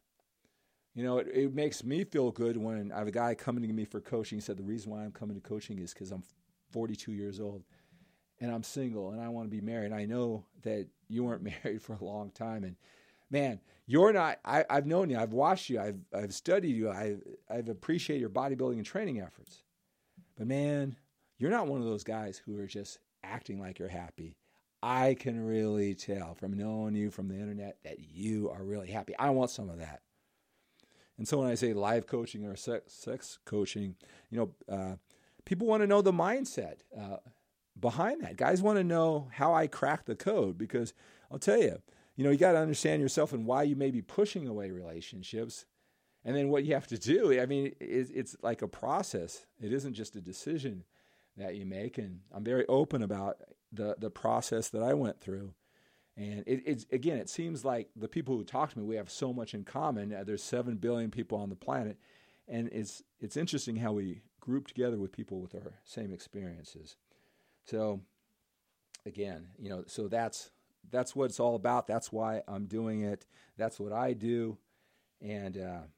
It makes me feel good when I have a guy coming to me for coaching. He said, the reason why I'm coming to coaching is because I'm 42 years old and I'm single and I want to be married. I know that you weren't married for a long time, and man, you're not. I've known you. I've watched you. I've studied you. I've appreciated your bodybuilding and training efforts. But man, you're not one of those guys who are just acting like you're happy. I can really tell from knowing you from the internet that you are really happy. I want some of that. And so when I say life coaching or sex coaching, people want to know the mindset behind that. Guys want to know how I crack the code, because I'll tell you, you got to understand yourself and why you may be pushing away relationships. And then what you have to do, it's like a process. It isn't just a decision that you make. And I'm very open about the process that I went through. And it seems like the people who talk to me, we have so much in common. There's 7 billion people on the planet. And it's interesting how we group together with people with our same experiences. So again, so that's what it's all about. That's why I'm doing it. That's what I do. And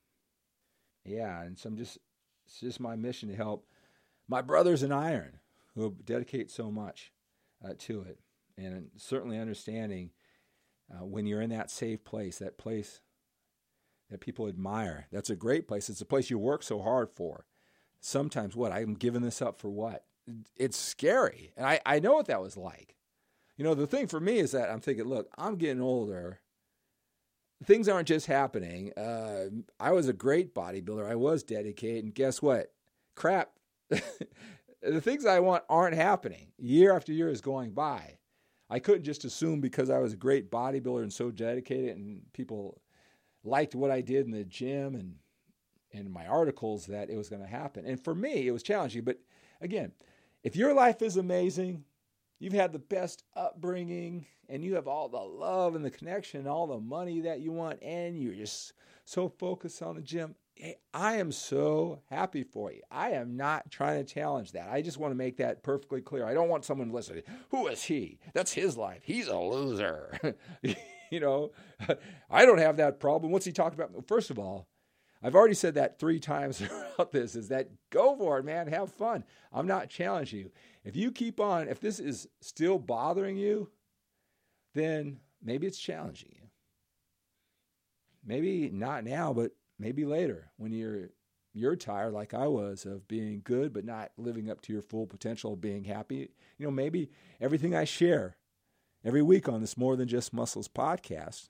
and so it's just my mission to help my brothers in iron who dedicate so much to it. And certainly understanding when you're in that safe place, that place that people admire, that's a great place. It's a place you work so hard for. Sometimes I'm giving this up for what? It's scary. And I know what that was like. The thing for me is that I'm thinking, look, I'm getting older. Things aren't just happening. I was a great bodybuilder. I was dedicated. And guess what? Crap. The things I want aren't happening. Year after year is going by. I couldn't just assume because I was a great bodybuilder and so dedicated and people liked what I did in the gym and in my articles that it was going to happen. And for me, it was challenging. But again, if your life is amazing, you've had the best upbringing, and you have all the love and the connection, all the money that you want, and you're just so focused on the gym, hey, I am so happy for you. I am not trying to challenge that. I just want to make that perfectly clear. I don't want someone listening, who is he? That's his life. He's a loser. I don't have that problem. What's he talking about? First of all, I've already said that 3 times throughout this, is that go for it, man. Have fun. I'm not challenging you. If you keep on, if this is still bothering you, then maybe it's challenging you. Maybe not now, but maybe later when you're tired like I was of being good but not living up to your full potential of being happy. Maybe everything I share every week on this More Than Just Muscles podcast,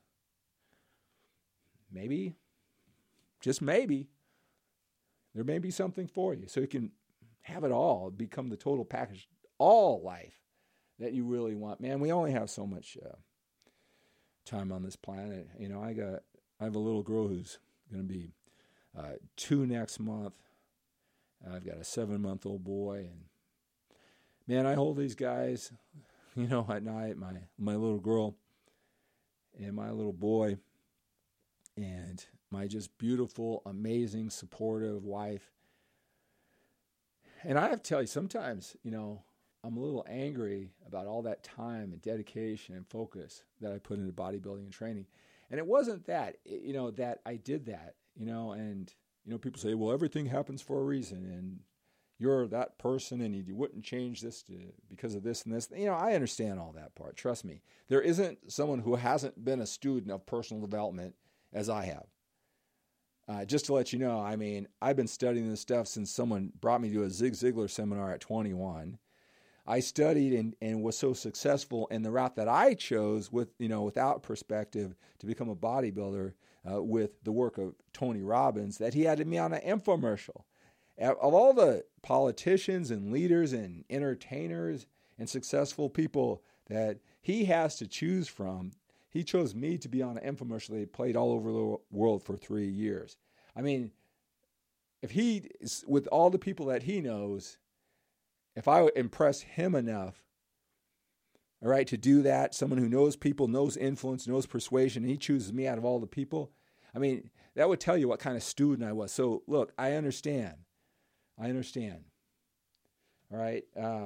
maybe, just maybe, there may be something for you so you can have it all, become the total package, all life that you really want. Man, we only have so much time on this planet. I have a little girl who's going to be 2 next month. I've got a 7-month-old boy, and man, I hold these guys, at night, my little girl and my little boy, and my just beautiful, amazing, supportive wife. And I have to tell you, sometimes, I'm a little angry about all that time and dedication and focus that I put into bodybuilding and training. And it wasn't that, that I did that, and, people say, well, everything happens for a reason, and you're that person, and you wouldn't change this because of this and this. I understand all that part. Trust me. There isn't someone who hasn't been a student of personal development as I have. Just to let you know, I've been studying this stuff since someone brought me to a Zig Ziglar seminar at 21. I studied and was so successful in the route that I chose without perspective to become a bodybuilder with the work of Tony Robbins, that he had me on an infomercial. Of all the politicians and leaders and entertainers and successful people that he has to choose from, he chose me to be on an infomercial that played all over the world for 3 years. If he, with all the people that he knows, if I would impress him enough, all right, to do that, someone who knows people, knows influence, knows persuasion, and he chooses me out of all the people, that would tell you what kind of student I was. So, look, I understand. All right?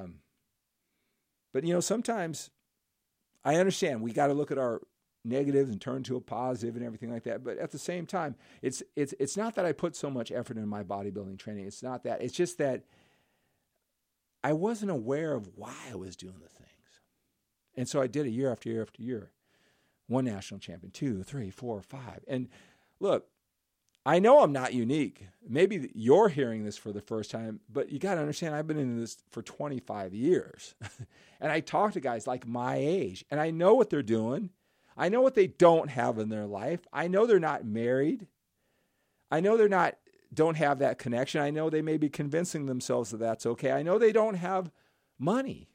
But, sometimes I understand we got to look at our negatives and turn to a positive and everything like that. But at the same time, it's not that I put so much effort into my bodybuilding training. It's not that. It's just that I wasn't aware of why I was doing the things. And so I did it year after year after year. 1 national champion, 2, 3, 4, 5. And look, I know I'm not unique. Maybe you're hearing this for the first time, but you got to understand I've been in this for 25 years. And I talk to guys like my age, and I know what they're doing. I know what they don't have in their life. I know they're not married. I know don't have that connection. I know they may be convincing themselves that that's okay. I know they don't have money,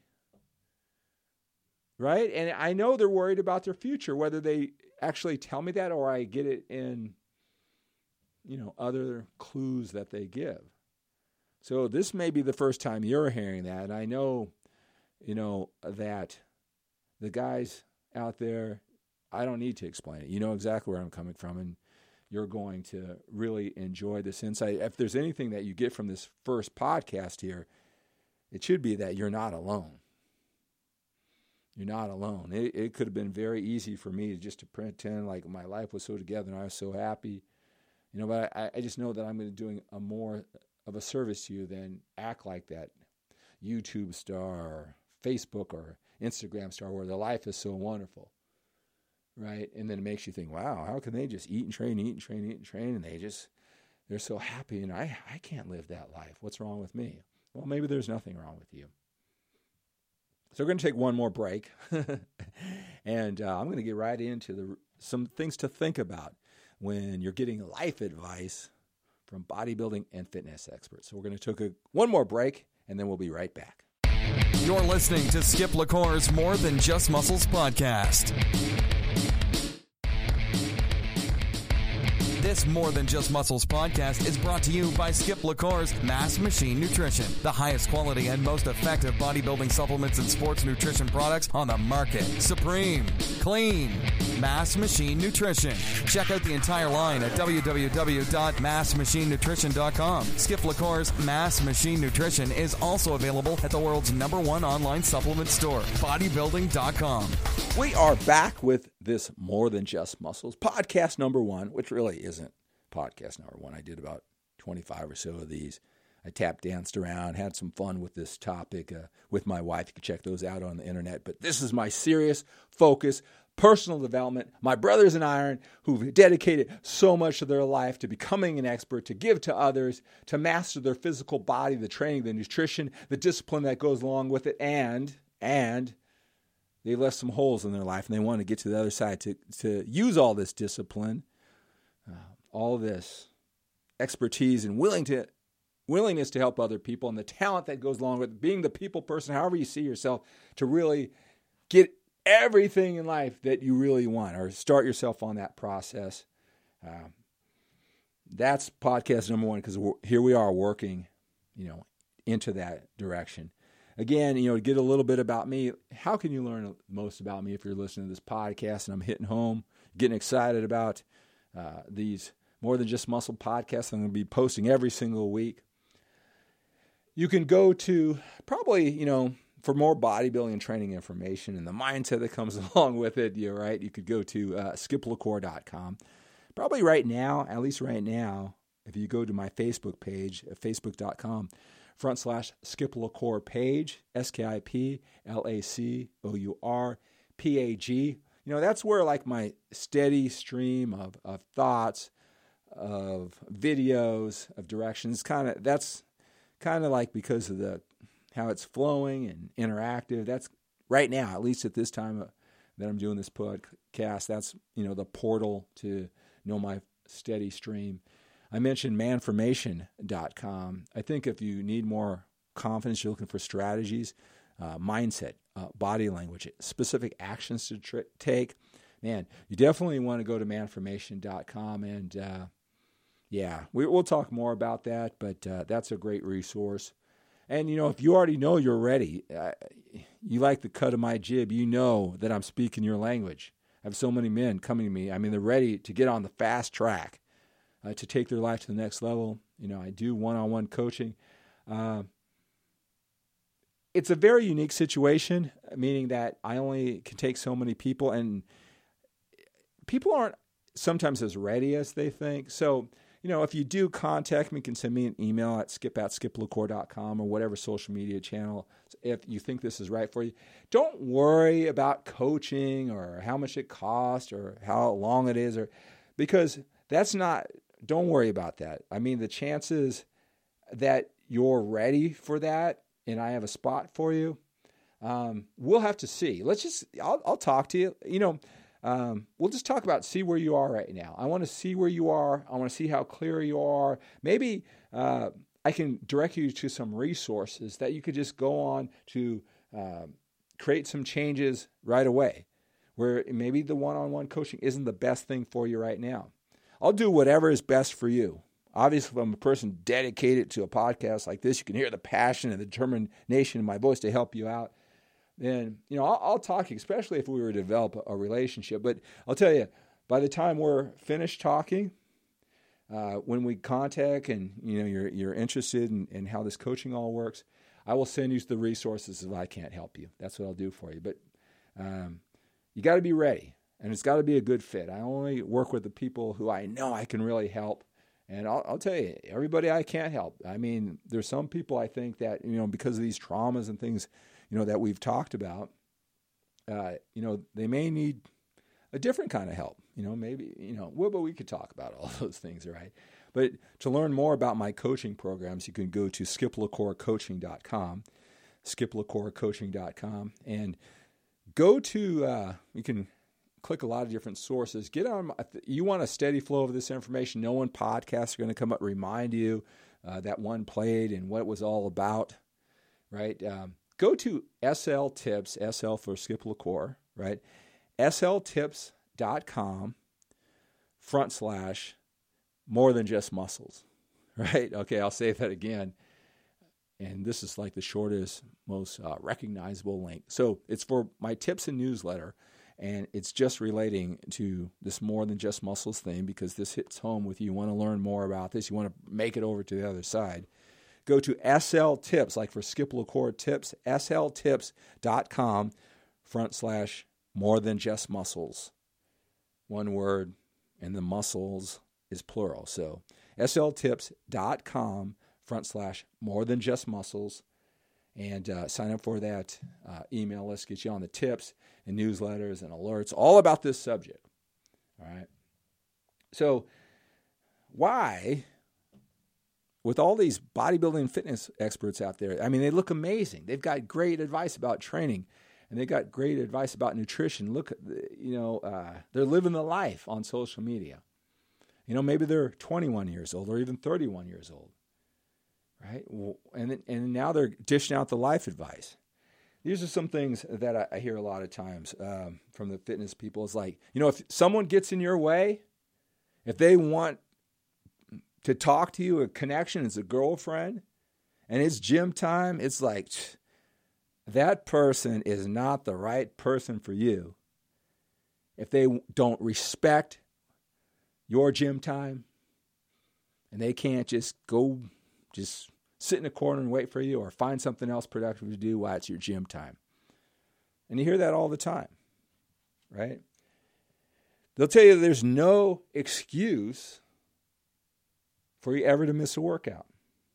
right? And I know they're worried about their future, whether they actually tell me that or I get it in, other clues that they give. So this may be the first time you're hearing that. And I know, that the guys out there, I don't need to explain it. You know exactly where I'm coming from, and you're going to really enjoy this insight. If there's anything that you get from this first podcast here, it should be that you're not alone. You're not alone. It could have been very easy for me to pretend like my life was so together and I was so happy. But I just know that I'm going to be doing a more of a service to you than act like that YouTube star or Facebook or Instagram star where their life is so wonderful. Right? And then it makes you think, wow, how can they just eat and train, and they're so happy, and I can't live that life. What's wrong with me? Well, maybe there's nothing wrong with you. So we're going to take one more break, and I'm going to get right into some things to think about when you're getting life advice from bodybuilding and fitness experts. So we're going to take one more break, and then we'll be right back. You're listening to Skip LaCour's More Than Just Muscles podcast. This More Than Just Muscles podcast is brought to you by Skip LaCour's Mass Machine Nutrition, the highest quality and most effective bodybuilding supplements and sports nutrition products on the market. Supreme, clean, Mass Machine Nutrition. Check out the entire line at www.massmachinenutrition.com. Skip LaCour's Mass Machine Nutrition is also available at the world's #1 online supplement store, bodybuilding.com. We are back with this More Than Just Muscles podcast #1, which really isn't podcast number 1. I did about 25 or so of these. I tap danced around, had some fun with this topic with my wife. You can check those out on the internet. But this is my serious focus, personal development. My brothers in iron who've dedicated so much of their life to becoming an expert, to give to others, to master their physical body, the training, the nutrition, the discipline that goes along with it, and they left some holes in their life, and they want to get to the other side to use all this discipline, all this expertise, and willingness to help other people, and the talent that goes along with being the people person, however you see yourself, to really get everything in life that you really want, or start yourself on that process. That's podcast number 1, because here we are working, into that direction. Again, to get a little bit about me, how can you learn most about me if you're listening to this podcast and I'm hitting home, getting excited about these More Than Just Muscle podcasts I'm going to be posting every single week? You can go to probably, for more bodybuilding and training information and the mindset that comes along with it, you could go to skiplacour.com. Probably right now, at least right now, if you go to my Facebook page at facebook.com/Skip LaCour page, SKIPLACOURPAG. That's where like my steady stream of thoughts, of videos, of directions, that's kind of like because of how it's flowing and interactive. That's right now, at least at this time that I'm doing this podcast, that's, the portal to know my steady stream. I mentioned manformation.com. I think if you need more confidence, you're looking for strategies, mindset, body language, specific actions to take, man, you definitely want to go to manformation.com. And we'll talk more about that, but that's a great resource. And, if you already know you're ready, you like the cut of my jib, you know that I'm speaking your language. I have so many men coming to me. I mean, they're ready to get on the fast track, to take their life to the next level. I do one-on-one coaching. It's a very unique situation, meaning that I only can take so many people, and people aren't sometimes as ready as they think. So, if you do contact me, you can send me an email at skip@skiplacour.com or whatever social media channel if you think this is right for you. Don't worry about coaching or how much it costs or how long it is, because don't worry about that. I mean, the chances that you're ready for that and I have a spot for you, we'll have to see. I'll talk to you. We'll just talk about, see where you are right now. I want to see where you are. I want to see how clear you are. Maybe I can direct you to some resources that you could just go on to create some changes right away, where maybe the one-on-one coaching isn't the best thing for you right now. I'll do whatever is best for you. Obviously, if I'm a person dedicated to a podcast like this, you can hear the passion and the determination in my voice to help you out. Then, I'll talk, especially if we were to develop a relationship. But I'll tell you, by the time we're finished talking, when we contact and, you're interested in how this coaching all works, I will send you the resources if I can't help you. That's what I'll do for you. But you got to be ready, and it's got to be a good fit. I only work with the people who I know I can really help. And I'll tell you, everybody I can't help. I mean, there's some people I think that, because of these traumas and things, that we've talked about, they may need a different kind of help. Maybe, but we could talk about all those things, right? But to learn more about my coaching programs, you can go to skiplacourcoaching.com, skiplacourcoaching.com, and go to, you can click a lot of different sources. Get on, you want a steady flow of this information. No one podcasts are going to come up, remind you that one played and what it was all about, right? Go to SL Tips, SL for Skip LaCour, right? sltips.com/more than just muscles, right? Okay, I'll say that again. And this is like the shortest, most recognizable link. So it's for my tips and newsletter, and it's just relating to this More Than Just Muscles thing, because this hits home with you. You want to learn more about this. You want to make it over to the other side. Go to SL Tips, like for Skip LaCour Tips, sltips.com/more than just muscles. One word, and the muscles is plural. So sltips.com/morethanjustmuscles, and sign up for that email list. Get you on the tips and newsletters and alerts all about this subject. All right. So why, with all these bodybuilding fitness experts out there, I mean, they look amazing. They've got great advice about training, and they got great advice about nutrition. Look, they're living the life on social media. Maybe they're 21 years old or even 31 years old, right? And now they're dishing out the life advice. These are some things that I hear a lot of times from the fitness people. It's like, if someone gets in your way, if they want to talk to you, a connection, it's a girlfriend, and it's gym time, it's like, that person is not the right person for you. If they don't respect your gym time, and they can't just sit in a corner and wait for you or find something else productive to do while it's your gym time. And you hear that all the time, right? They'll tell you there's no excuse for you ever to miss a workout,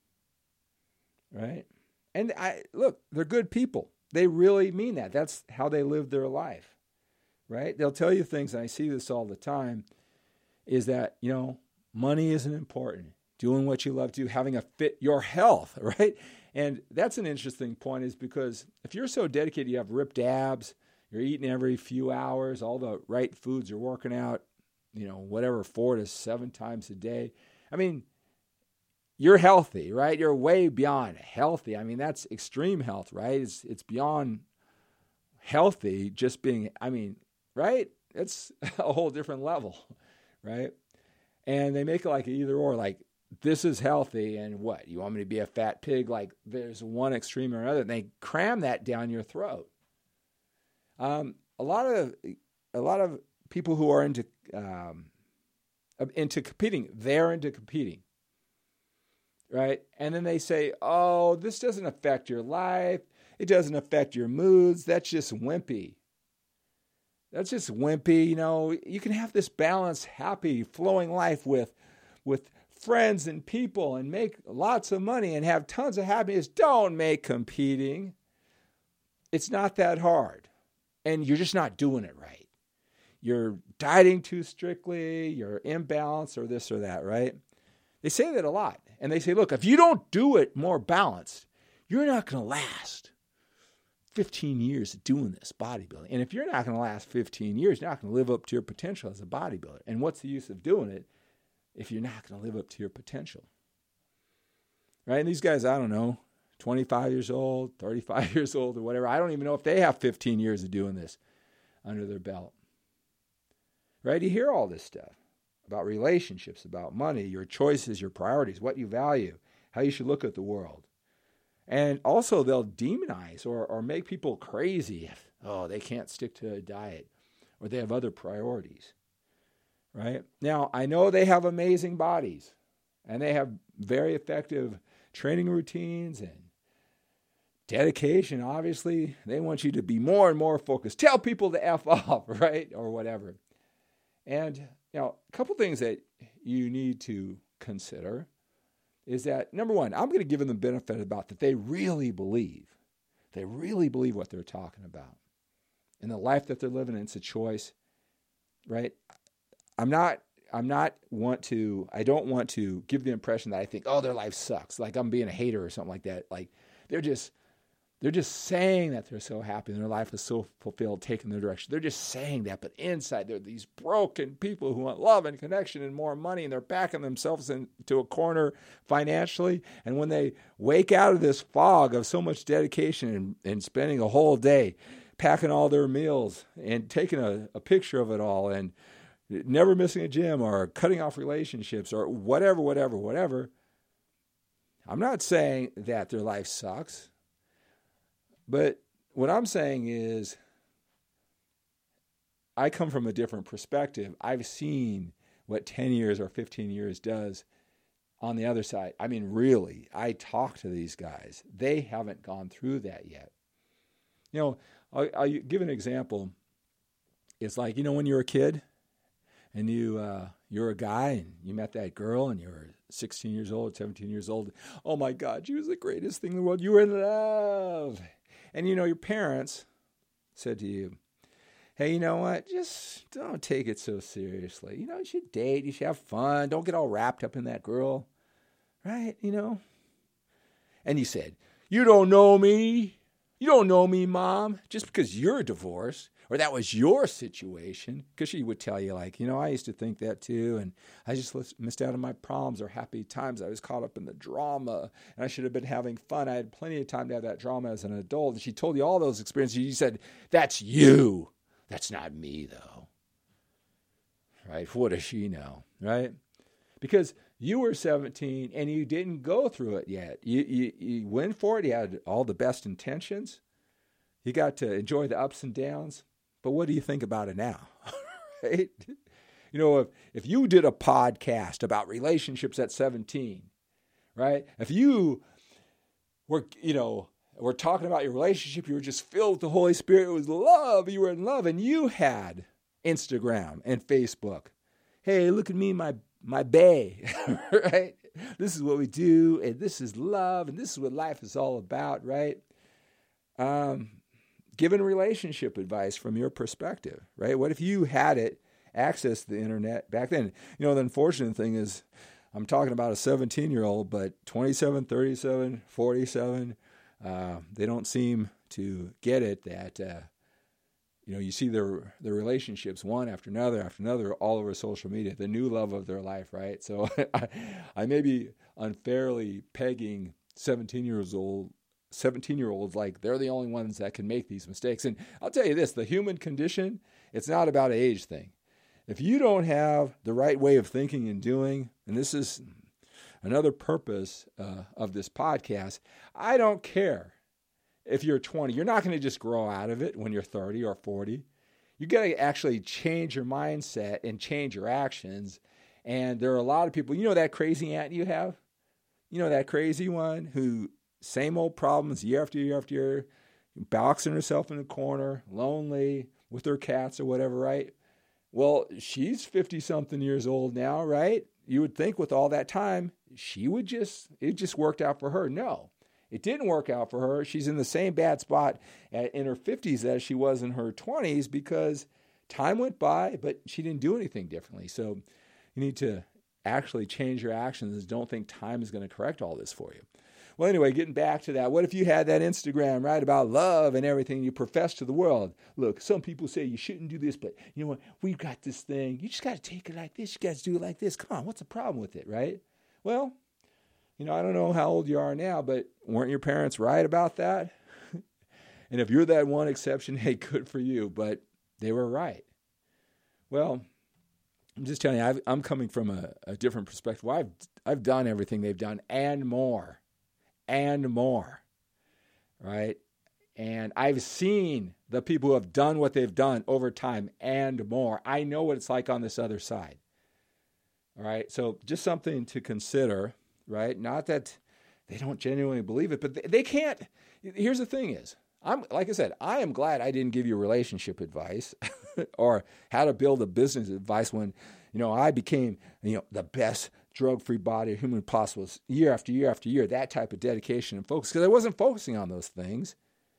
right? And look, they're good people. They really mean that. That's how they live their life, right? They'll tell you things, and I see this all the time, is that, money isn't important. Doing what you love to do, having your health, right? And that's an interesting point, is because if you're so dedicated, you have ripped abs, you're eating every few hours, all the right foods, you're working out, 4 to 7 times a day. I mean, you're healthy, right? You're way beyond healthy. I mean, that's extreme health, right? It's beyond healthy just being, right? It's a whole different level, right? And they make it like either or, like, this is healthy, and what? You want me to be a fat pig? Like, there's one extreme or another, and they cram that down your throat. A lot of people who are into competing, they're into competing, right? And then they say, "Oh, this doesn't affect your life. It doesn't affect your moods. That's just wimpy. That's just wimpy. You can have this balanced, happy, flowing life with friends and people and make lots of money and have tons of happiness. Don't make competing. It's not that hard. And you're just not doing it right. You're dieting too strictly. You're imbalanced or this or that, right?" They say that a lot. And they say, look, if you don't do it more balanced, you're not going to last 15 years doing this bodybuilding. And if you're not going to last 15 years, you're not going to live up to your potential as a bodybuilder. And what's the use of doing it if you're not going to live up to your potential? Right? And these guys, I don't know, 25 years old, 35 years old, or whatever. I don't even know if they have 15 years of doing this under their belt. Right? You hear all this stuff about relationships, about money, your choices, your priorities, what you value, how you should look at the world. And also they'll demonize or make people crazy if, they can't stick to a diet or they have other priorities. Right? Now, I know they have amazing bodies and they have very effective training routines and dedication. Obviously, they want you to be more and more focused. Tell people to F off, right? Or whatever. And, a couple things that you need to consider is that, number one, I'm going to give them the benefit about that they really believe what they're talking about. And the life that they're living, it's a choice, right? I don't want to give the impression that I think, their life sucks. Like I'm being a hater or something like that. Like they're just saying that they're so happy and their life is so fulfilled, taking their direction. They're just saying that, but inside they're these broken people who want love and connection and more money, and they're backing themselves into a corner financially. And when they wake out of this fog of so much dedication and spending a whole day packing all their meals and taking a picture of it all and never missing a gym or cutting off relationships or whatever, I'm not saying that their life sucks. But what I'm saying is I come from a different perspective. I've seen what 10 years or 15 years does on the other side. I mean, really, I talk to these guys. They haven't gone through that yet. I'll give an example. It's like, when you're a kid and you you're a guy and you met that girl and you were 16 years old, 17 years old. Oh my God, she was the greatest thing in the world. You were in love. And your parents said to you, hey, you know what? Just don't take it so seriously. You should date. You should have fun. Don't get all wrapped up in that girl. Right? And you said, you don't know me. You don't know me, Mom. Just because you're divorced or that was your situation. Because she would tell you like, I used to think that too. And I just missed out on my problems or happy times. I was caught up in the drama and I should have been having fun. I had plenty of time to have that drama as an adult. And she told you all those experiences. You said, that's you. That's not me, though. Right? What does she know? Right? Because you were 17 and you didn't go through it yet. You went for it. You had all the best intentions. You got to enjoy the ups and downs. But what do you think about it now? Right? If you did a podcast about relationships at 17, right? If you were, we're talking about your relationship. You were just filled with the Holy Spirit. It was love. You were in love. And you had Instagram and Facebook. Hey, look at me, my bae. Right? This is what we do. And this is love. And this is what life is all about. Right? Giving relationship advice from your perspective. Right? What if you had access to the internet back then? The unfortunate thing is I'm talking about a 17-year-old, but 27, 37, 47, they don't seem to get it that, you see their relationships one after another all over social media, the new love of their life, right? So I may be unfairly pegging 17-year-olds like they're the only ones that can make these mistakes. And I'll tell you this, the human condition, it's not about an age thing. If you don't have the right way of thinking and doing, and this is another purpose of this podcast, I don't care if you're 20. You're not going to just grow out of it when you're 30 or 40. You got to actually change your mindset and change your actions. And there are a lot of people, that crazy aunt you have? That crazy one who, same old problems year after year after year, boxing herself in a corner, lonely, with her cats or whatever, right? Well, she's 50-something years old now, right? You would think with all that time, it just worked out for her. No, it didn't work out for her. She's in the same bad spot in her 50s as she was in her 20s because time went by, but she didn't do anything differently. So you need to actually change your actions and don't think time is going to correct all this for you. Well, anyway, getting back to that, what if you had that Instagram, right, about love and everything you profess to the world? Look, some people say you shouldn't do this, but you know what? We've got this thing. You just got to take it like this. You guys do it like this. Come on, what's the problem with it, right? Well, I don't know how old you are now, but weren't your parents right about that? And if you're that one exception, hey, good for you, but they were right. Well, I'm just telling you, I'm coming from a different perspective. Well, I've done everything they've done and more. And more, right? And I've seen the people who have done what they've done over time and more. I know what it's like on this other side, all right? So just something to consider, right? Not that they don't genuinely believe it, but they can't. Here's the thing is, like I said, I am glad I didn't give you relationship advice or how to build a business advice when, I became, the best drug-free body human possible year after year after year, that type of dedication and focus, because I wasn't focusing on those things,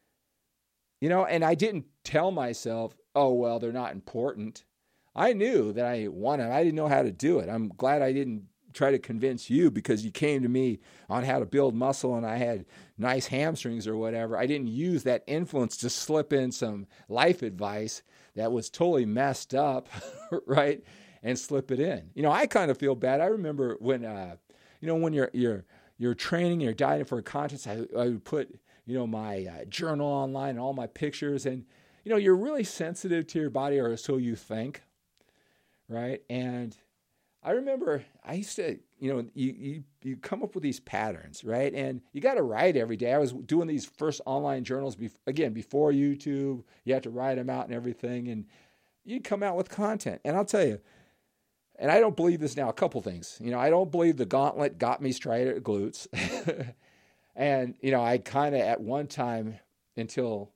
and I didn't tell myself, oh, well, they're not important. I knew that I wanted, I didn't know how to do it. I'm glad I didn't try to convince you because you came to me on how to build muscle and I had nice hamstrings or whatever. I didn't use that influence to slip in some life advice that was totally messed up, right? And slip it in. I kind of feel bad. I remember when, when you're training, you're dieting for a contest, I would put, my journal online and all my pictures, and you're really sensitive to your body, or so you think, right? And I remember I used to, you come up with these patterns, right? And you got to write every day. I was doing these first online journals, before YouTube. You have to write them out and everything, and you come out with content. And I'll tell you, and I don't believe this now, a couple things. I don't believe the gauntlet got me straight at glutes. And, I kind of at one time until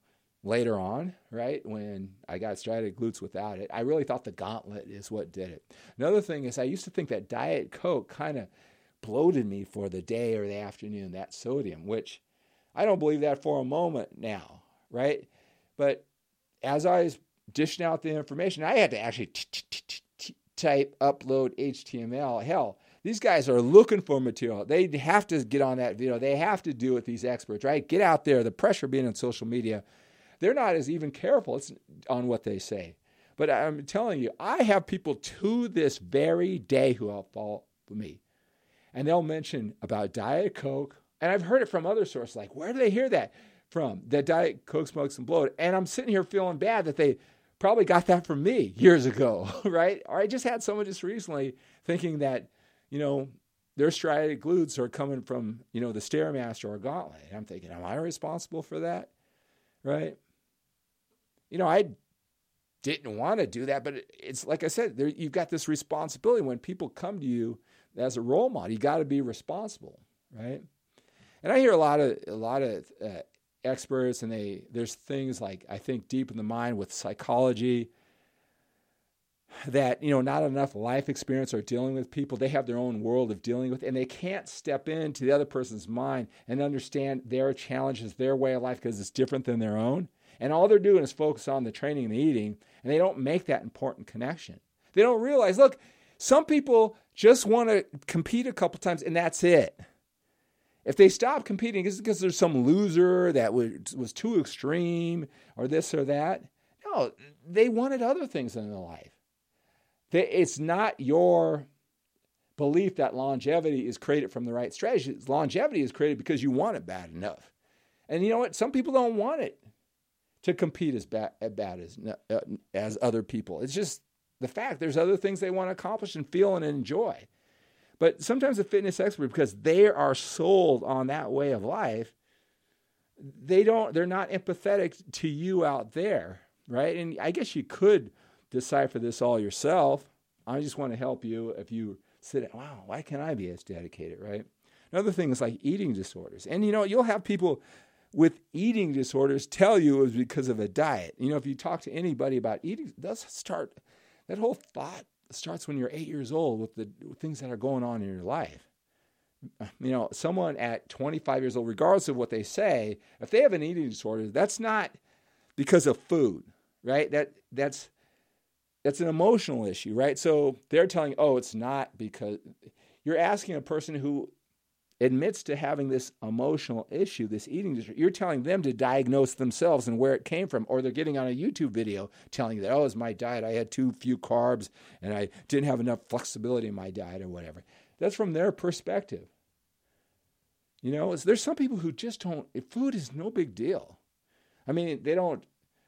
later on, right, when I got striated glutes without it, I really thought the gauntlet is what did it. Another thing is I used to think that Diet Coke kind of bloated me for the day or the afternoon, that sodium, which I don't believe that for a moment now, right? But as I was dishing out the information, I had to actually type, upload HTML. Hell, these guys are looking for material. They have to get on that video. They have to do it, these experts, right? Get out there. The pressure being on social media, they're not as even careful on what they say. But I'm telling you, I have people to this very day who will follow me. And they'll mention about Diet Coke. And I've heard it from other sources. Like, where do they hear that from? That Diet Coke smokes and bloat. And I'm sitting here feeling bad that they probably got that from me years ago, right? Or I just had someone just recently thinking that, their striated glutes are coming from, the Stairmaster or Gauntlet. And I'm thinking, am I responsible for that? Right? I didn't want to do that, but it's like I said, you've got this responsibility when people come to you as a role model. You got to be responsible, right? And I hear a lot of experts, and there's things like, I think deep in the mind with psychology, that not enough life experience are dealing with people. They have their own world of dealing with, and they can't step into the other person's mind and understand their challenges, their way of life, because it's different than their own. And all they're doing is focus on the training and the eating, and they don't make that important connection. They don't realize, look, some people just want to compete a couple times, and that's it. If they stop competing, it's because there's some loser that was too extreme or this or that. No, they wanted other things in their life. It's not your belief that longevity is created from the right strategy. Longevity is created because you want it bad enough. And you know what? Some people don't want it to compete as bad as other people. It's just the fact. There's other things they want to accomplish and feel and enjoy. But sometimes a fitness expert, because they are sold on that way of life, they're not empathetic to you out there, right? And I guess you could decipher this all yourself. I just want to help you if you sit, wow, why can't I be as dedicated, right? Another thing is like eating disorders. And you'll have people with eating disorders tell you it was because of a diet. If you talk to anybody about eating, that whole thought starts when you're 8 years old with the things that are going on in your life. Someone at 25 years old, regardless of what they say, if they have an eating disorder, that's not because of food, right? That's an emotional issue, right? So they're telling, it's not because you're asking a person who admits to having this emotional issue, this eating disorder. You're telling them to diagnose themselves and where it came from, or they're getting on a YouTube video telling you that, it's my diet. I had too few carbs and I didn't have enough flexibility in my diet or whatever. That's from their perspective. There's some people who just don't, food is no big deal. I mean, they don't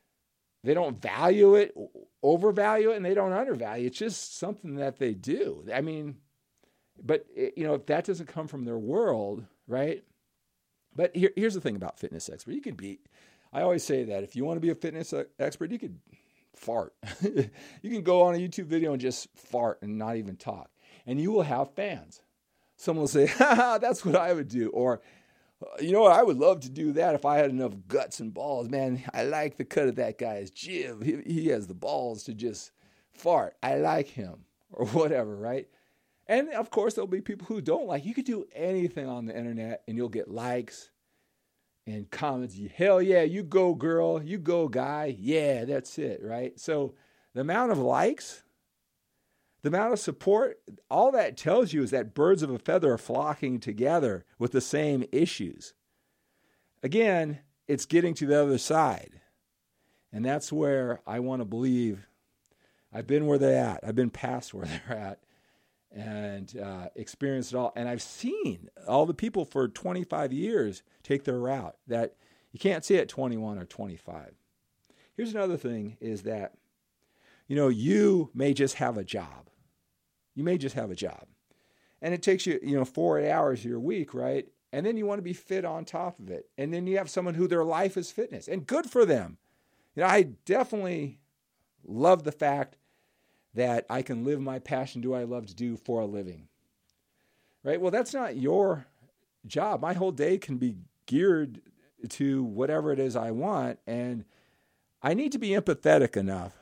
value it, overvalue it, and they don't undervalue it. It's just something that they do. I mean, but, if that doesn't come from their world, right? But here's the thing about fitness expert. I always say that if you want to be a fitness expert, you could fart. You can go on a YouTube video and just fart and not even talk. And you will have fans. Someone will say, that's what I would do. Or, I would love to do that if I had enough guts and balls. Man, I like the cut of that guy's jib. He has the balls to just fart. I like him. Or whatever, right? And, of course, there'll be people who don't like. You could do anything on the internet, and you'll get likes and comments. Hell yeah, you go, girl. You go, guy. Yeah, that's it, right? So the amount of likes, the amount of support, all that tells you is that birds of a feather are flocking together with the same issues. Again, it's getting to the other side. And that's where I want to believe I've been where they're at. I've been past where they're at. And experienced it all. And I've seen all the people for 25 years take their route that you can't see at 21 or 25. Here's another thing is that, you may just have a job. You may just have a job. And it takes you, 4 hours of your week, right? And then you want to be fit on top of it. And then you have someone who their life is fitness. And good for them. I definitely love the fact that I can live my passion, do I love to do for a living, right? Well, that's not your job. My whole day can be geared to whatever it is I want, and I need to be empathetic enough,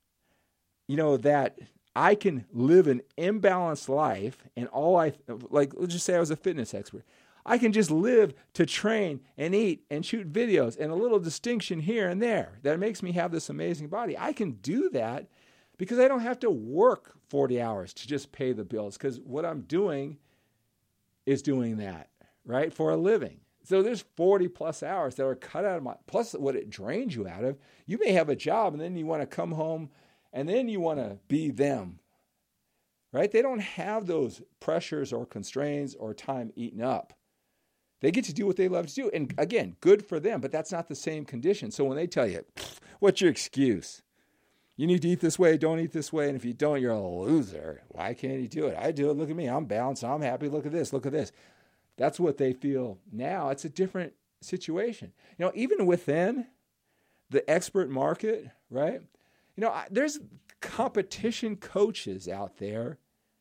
that I can live an imbalanced life, and let's just say I was a fitness expert. I can just live to train and eat and shoot videos and a little distinction here and there that makes me have this amazing body. I can do that because I don't have to work 40 hours to just pay the bills, because what I'm doing is doing that, right, for a living. So there's 40 plus hours that are cut out of plus what it drains you out of. You may have a job and then you want to come home and then you want to be them, right? They don't have those pressures or constraints or time eaten up. They get to do what they love to do. And again, good for them, but that's not the same condition. So when they tell you, what's your excuse? You need to eat this way, don't eat this way. And if you don't, you're a loser. Why can't you do it? I do it. Look at me. I'm balanced. I'm happy. Look at this. Look at this. That's what they feel now. It's a different situation. Even within the expert market, right? There's competition coaches out there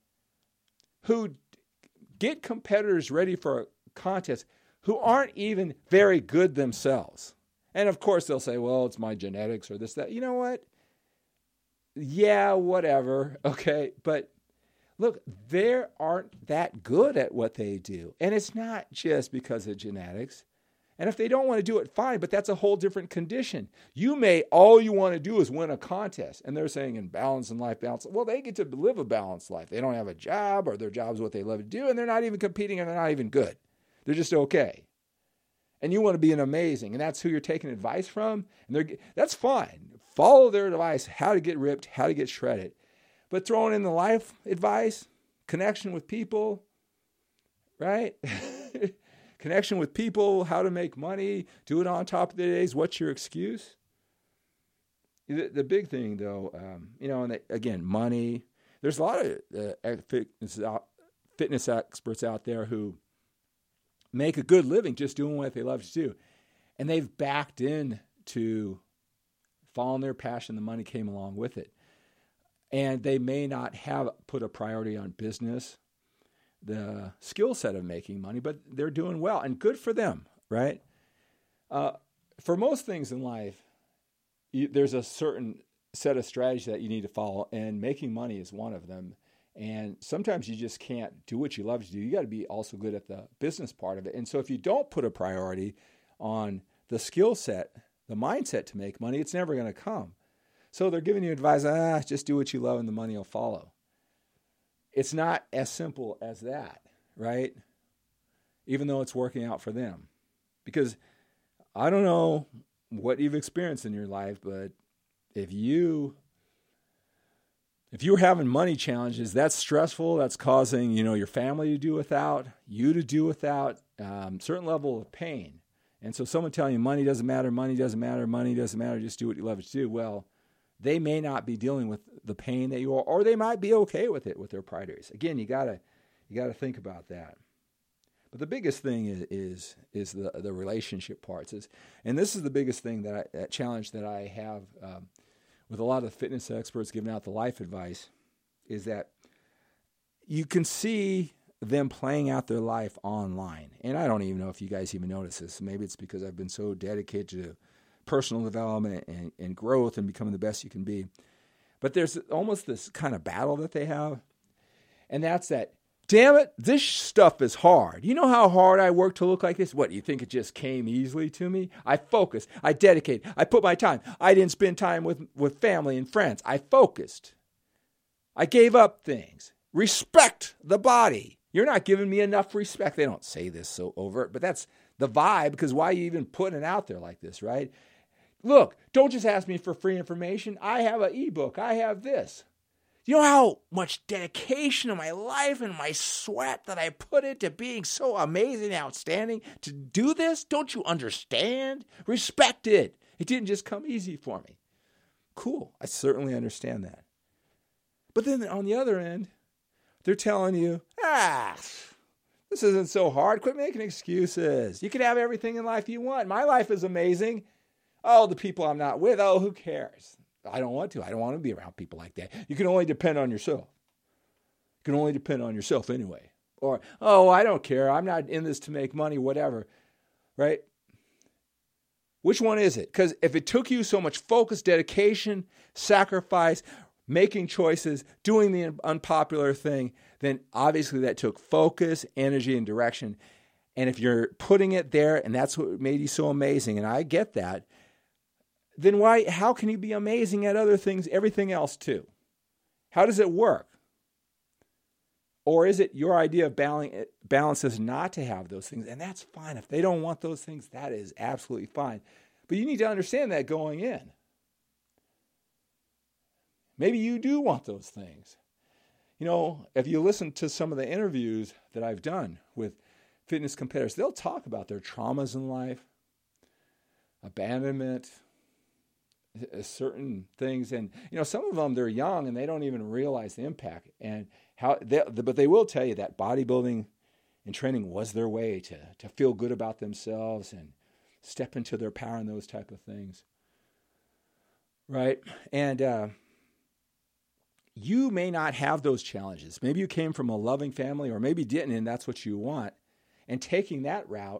who get competitors ready for a contest who aren't even very good themselves. And of course they'll say, well, it's my genetics or this, that. You know what? Yeah, whatever. Okay. But look, they aren't that good at what they do. And it's not just because of genetics. And if they don't want to do it, fine, but that's a whole different condition. All you want to do is win a contest. And they're saying in balance and life balance. Well, they get to live a balanced life. They don't have a job, or their job is what they love to do, and they're not even competing, and they're not even good. They're just okay. And you want to be an amazing, and that's who you're taking advice from. And that's fine. Follow their advice, how to get ripped, how to get shredded. But throwing in the life advice, connection with people, right? Connection with people, how to make money, do it on top of the days. What's your excuse? The big thing, though, and again, money. There's a lot of fitness experts out there who make a good living just doing what they love to do. And they've backed into following their passion. The money came along with it. And they may not have put a priority on business, the skill set of making money, but they're doing well, and good for them, right? For most things in life, there's a certain set of strategies that you need to follow, and making money is one of them. And sometimes you just can't do what you love to do. You got to be also good at the business part of it. And so if you don't put a priority on the skill set, the mindset to make money, it's never going to come. So they're giving you advice, just do what you love and the money will follow. It's not as simple as that, right? Even though it's working out for them. Because I don't know what you've experienced in your life, but if you're having money challenges, that's stressful. That's causing, your family to do without, you to do without, certain level of pain. And so someone telling you money doesn't matter, just do what you love to do. Well, they may not be dealing with the pain that you are, or they might be okay with it with their priorities. Again, you gotta think about that. But the biggest thing is the relationship parts. And this is the biggest thing that challenge that I have with a lot of fitness experts giving out the life advice, is that you can see them playing out their life online. And I don't even know if you guys even notice this. Maybe it's because I've been so dedicated to personal development and growth and becoming the best you can be. But there's almost this kind of battle that they have. And that's that, damn it, this stuff is hard. You know how hard I work to look like this? What, you think it just came easily to me? I focused. I dedicated. I put my time. I didn't spend time with family and friends. I focused. I gave up things. Respect the body. You're not giving me enough respect. They don't say this so overt, but that's the vibe, because why are you even putting it out there like this, right? Look, don't just ask me for free information. I have an ebook. I have this. You know how much dedication of my life and my sweat that I put into being so amazing and outstanding to do this? Don't you understand? Respect it. It didn't just come easy for me. Cool. I certainly understand that. But then on the other end, they're telling you, this isn't so hard. Quit making excuses. You can have everything in life you want. My life is amazing. Oh, the people I'm not with, who cares? I don't want to. I don't want to be around people like that. You can only depend on yourself. You can only depend on yourself anyway. Or, I don't care. I'm not in this to make money, whatever. Right? Which one is it? Because if it took you so much focus, dedication, sacrifice, making choices, doing the unpopular thing, then obviously that took focus, energy, and direction. And if you're putting it there and that's what made you so amazing, and I get that, then how can you be amazing at other things, everything else too? How does it work? Or is it your idea of balance is not to have those things? And that's fine. If they don't want those things, that is absolutely fine. But you need to understand that going in. Maybe you do want those things. If you listen to some of the interviews that I've done with fitness competitors, they'll talk about their traumas in life, abandonment, certain things. And, some of them, they're young and they don't even realize the impact. And but they will tell you that bodybuilding and training was their way to feel good about themselves and step into their power and those type of things. Right? And you may not have those challenges. Maybe you came from a loving family, or maybe didn't, and that's what you want. And taking that route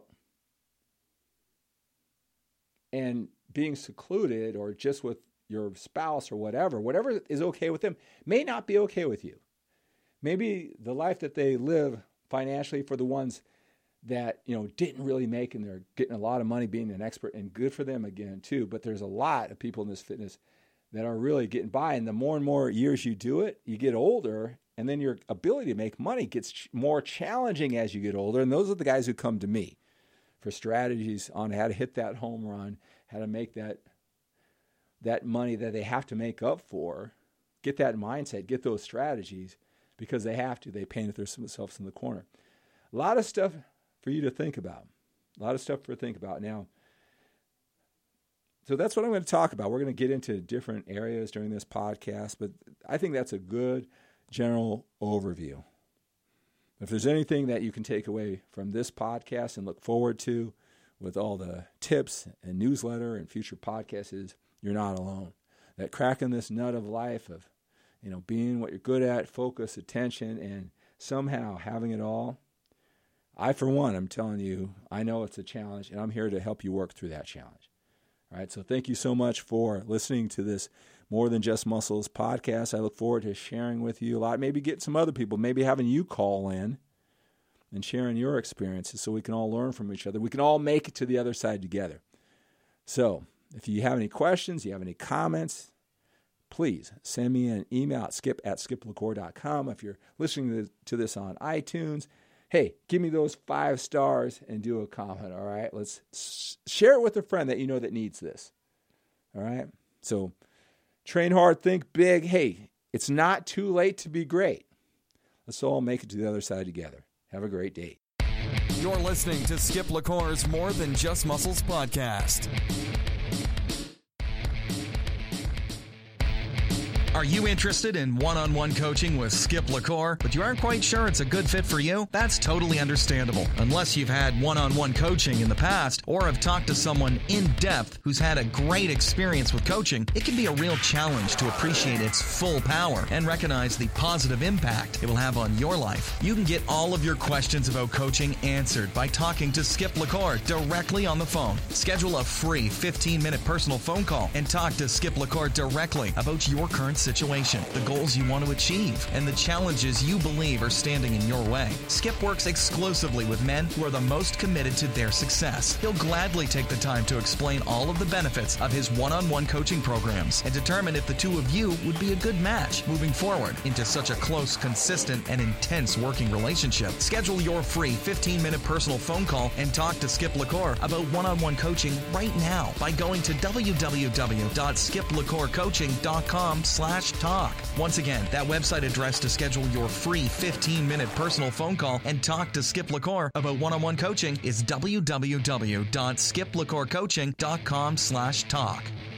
and being secluded or just with your spouse or whatever is okay with them may not be okay with you. Maybe the life that they live financially for the ones that, didn't really make, and they're getting a lot of money being an expert, and good for them again too. But there's a lot of people in this fitness that are really getting by. And the more and more years you do it, you get older, and then your ability to make money gets more challenging as you get older. And those are the guys who come to me for strategies on how to hit that home run, how to make that money that they have to make up for, get that mindset, get those strategies, because they have to. They painted themselves in the corner. A lot of stuff for you to think about. Now. So that's what I'm going to talk about. We're going to get into different areas during this podcast, but I think that's a good general overview. If there's anything that you can take away from this podcast and look forward to with all the tips and newsletter and future podcasts, is you're not alone. That cracking this nut of life of, being what you're good at, focus, attention, and somehow having it all. I, for one, I'm telling you, I know it's a challenge, and I'm here to help you work through that challenge. All right, so thank you so much for listening to this More Than Just Muscles podcast. I look forward to sharing with you a lot, maybe get some other people, maybe having you call in and sharing your experiences so we can all learn from each other. We can all make it to the other side together. So if you have any questions, you have any comments, please send me an email at skip@skiplacour.com. If you're listening to this on iTunes, hey, give me those 5 stars and do a comment, all right? Let's share it with a friend that you know that needs this, all right? So train hard, think big. Hey, it's not too late to be great. Let's all make it to the other side together. Have a great day. You're listening to Skip LaCour's More Than Just Muscles podcast. Are you interested in one-on-one coaching with Skip LaCour, but you aren't quite sure it's a good fit for you? That's totally understandable, unless you've had one-on-one coaching in the past or have talked to someone in depth who's had a great experience with coaching. It can be a real challenge to appreciate its full power and recognize the positive impact it will have on your life. You can get all of your questions about coaching answered by talking to Skip LaCour directly on the phone. Schedule a free 15-minute personal phone call and talk to Skip LaCour directly about your current situation, the goals you want to achieve, and the challenges you believe are standing in your way. Skip works exclusively with men who are the most committed to their success. He'll gladly take the time to explain all of the benefits of his one-on-one coaching programs and determine if the two of you would be a good match moving forward into such a close, consistent, and intense working relationship. Schedule your free 15-minute personal phone call and talk to Skip LaCour about one-on-one coaching right now by going to www.skiplacourcoaching.com/talk. Once again, that website address to schedule your free 15-minute personal phone call and talk to Skip LaCour about one-on-one coaching is www.skiplacourcoaching.com/talk.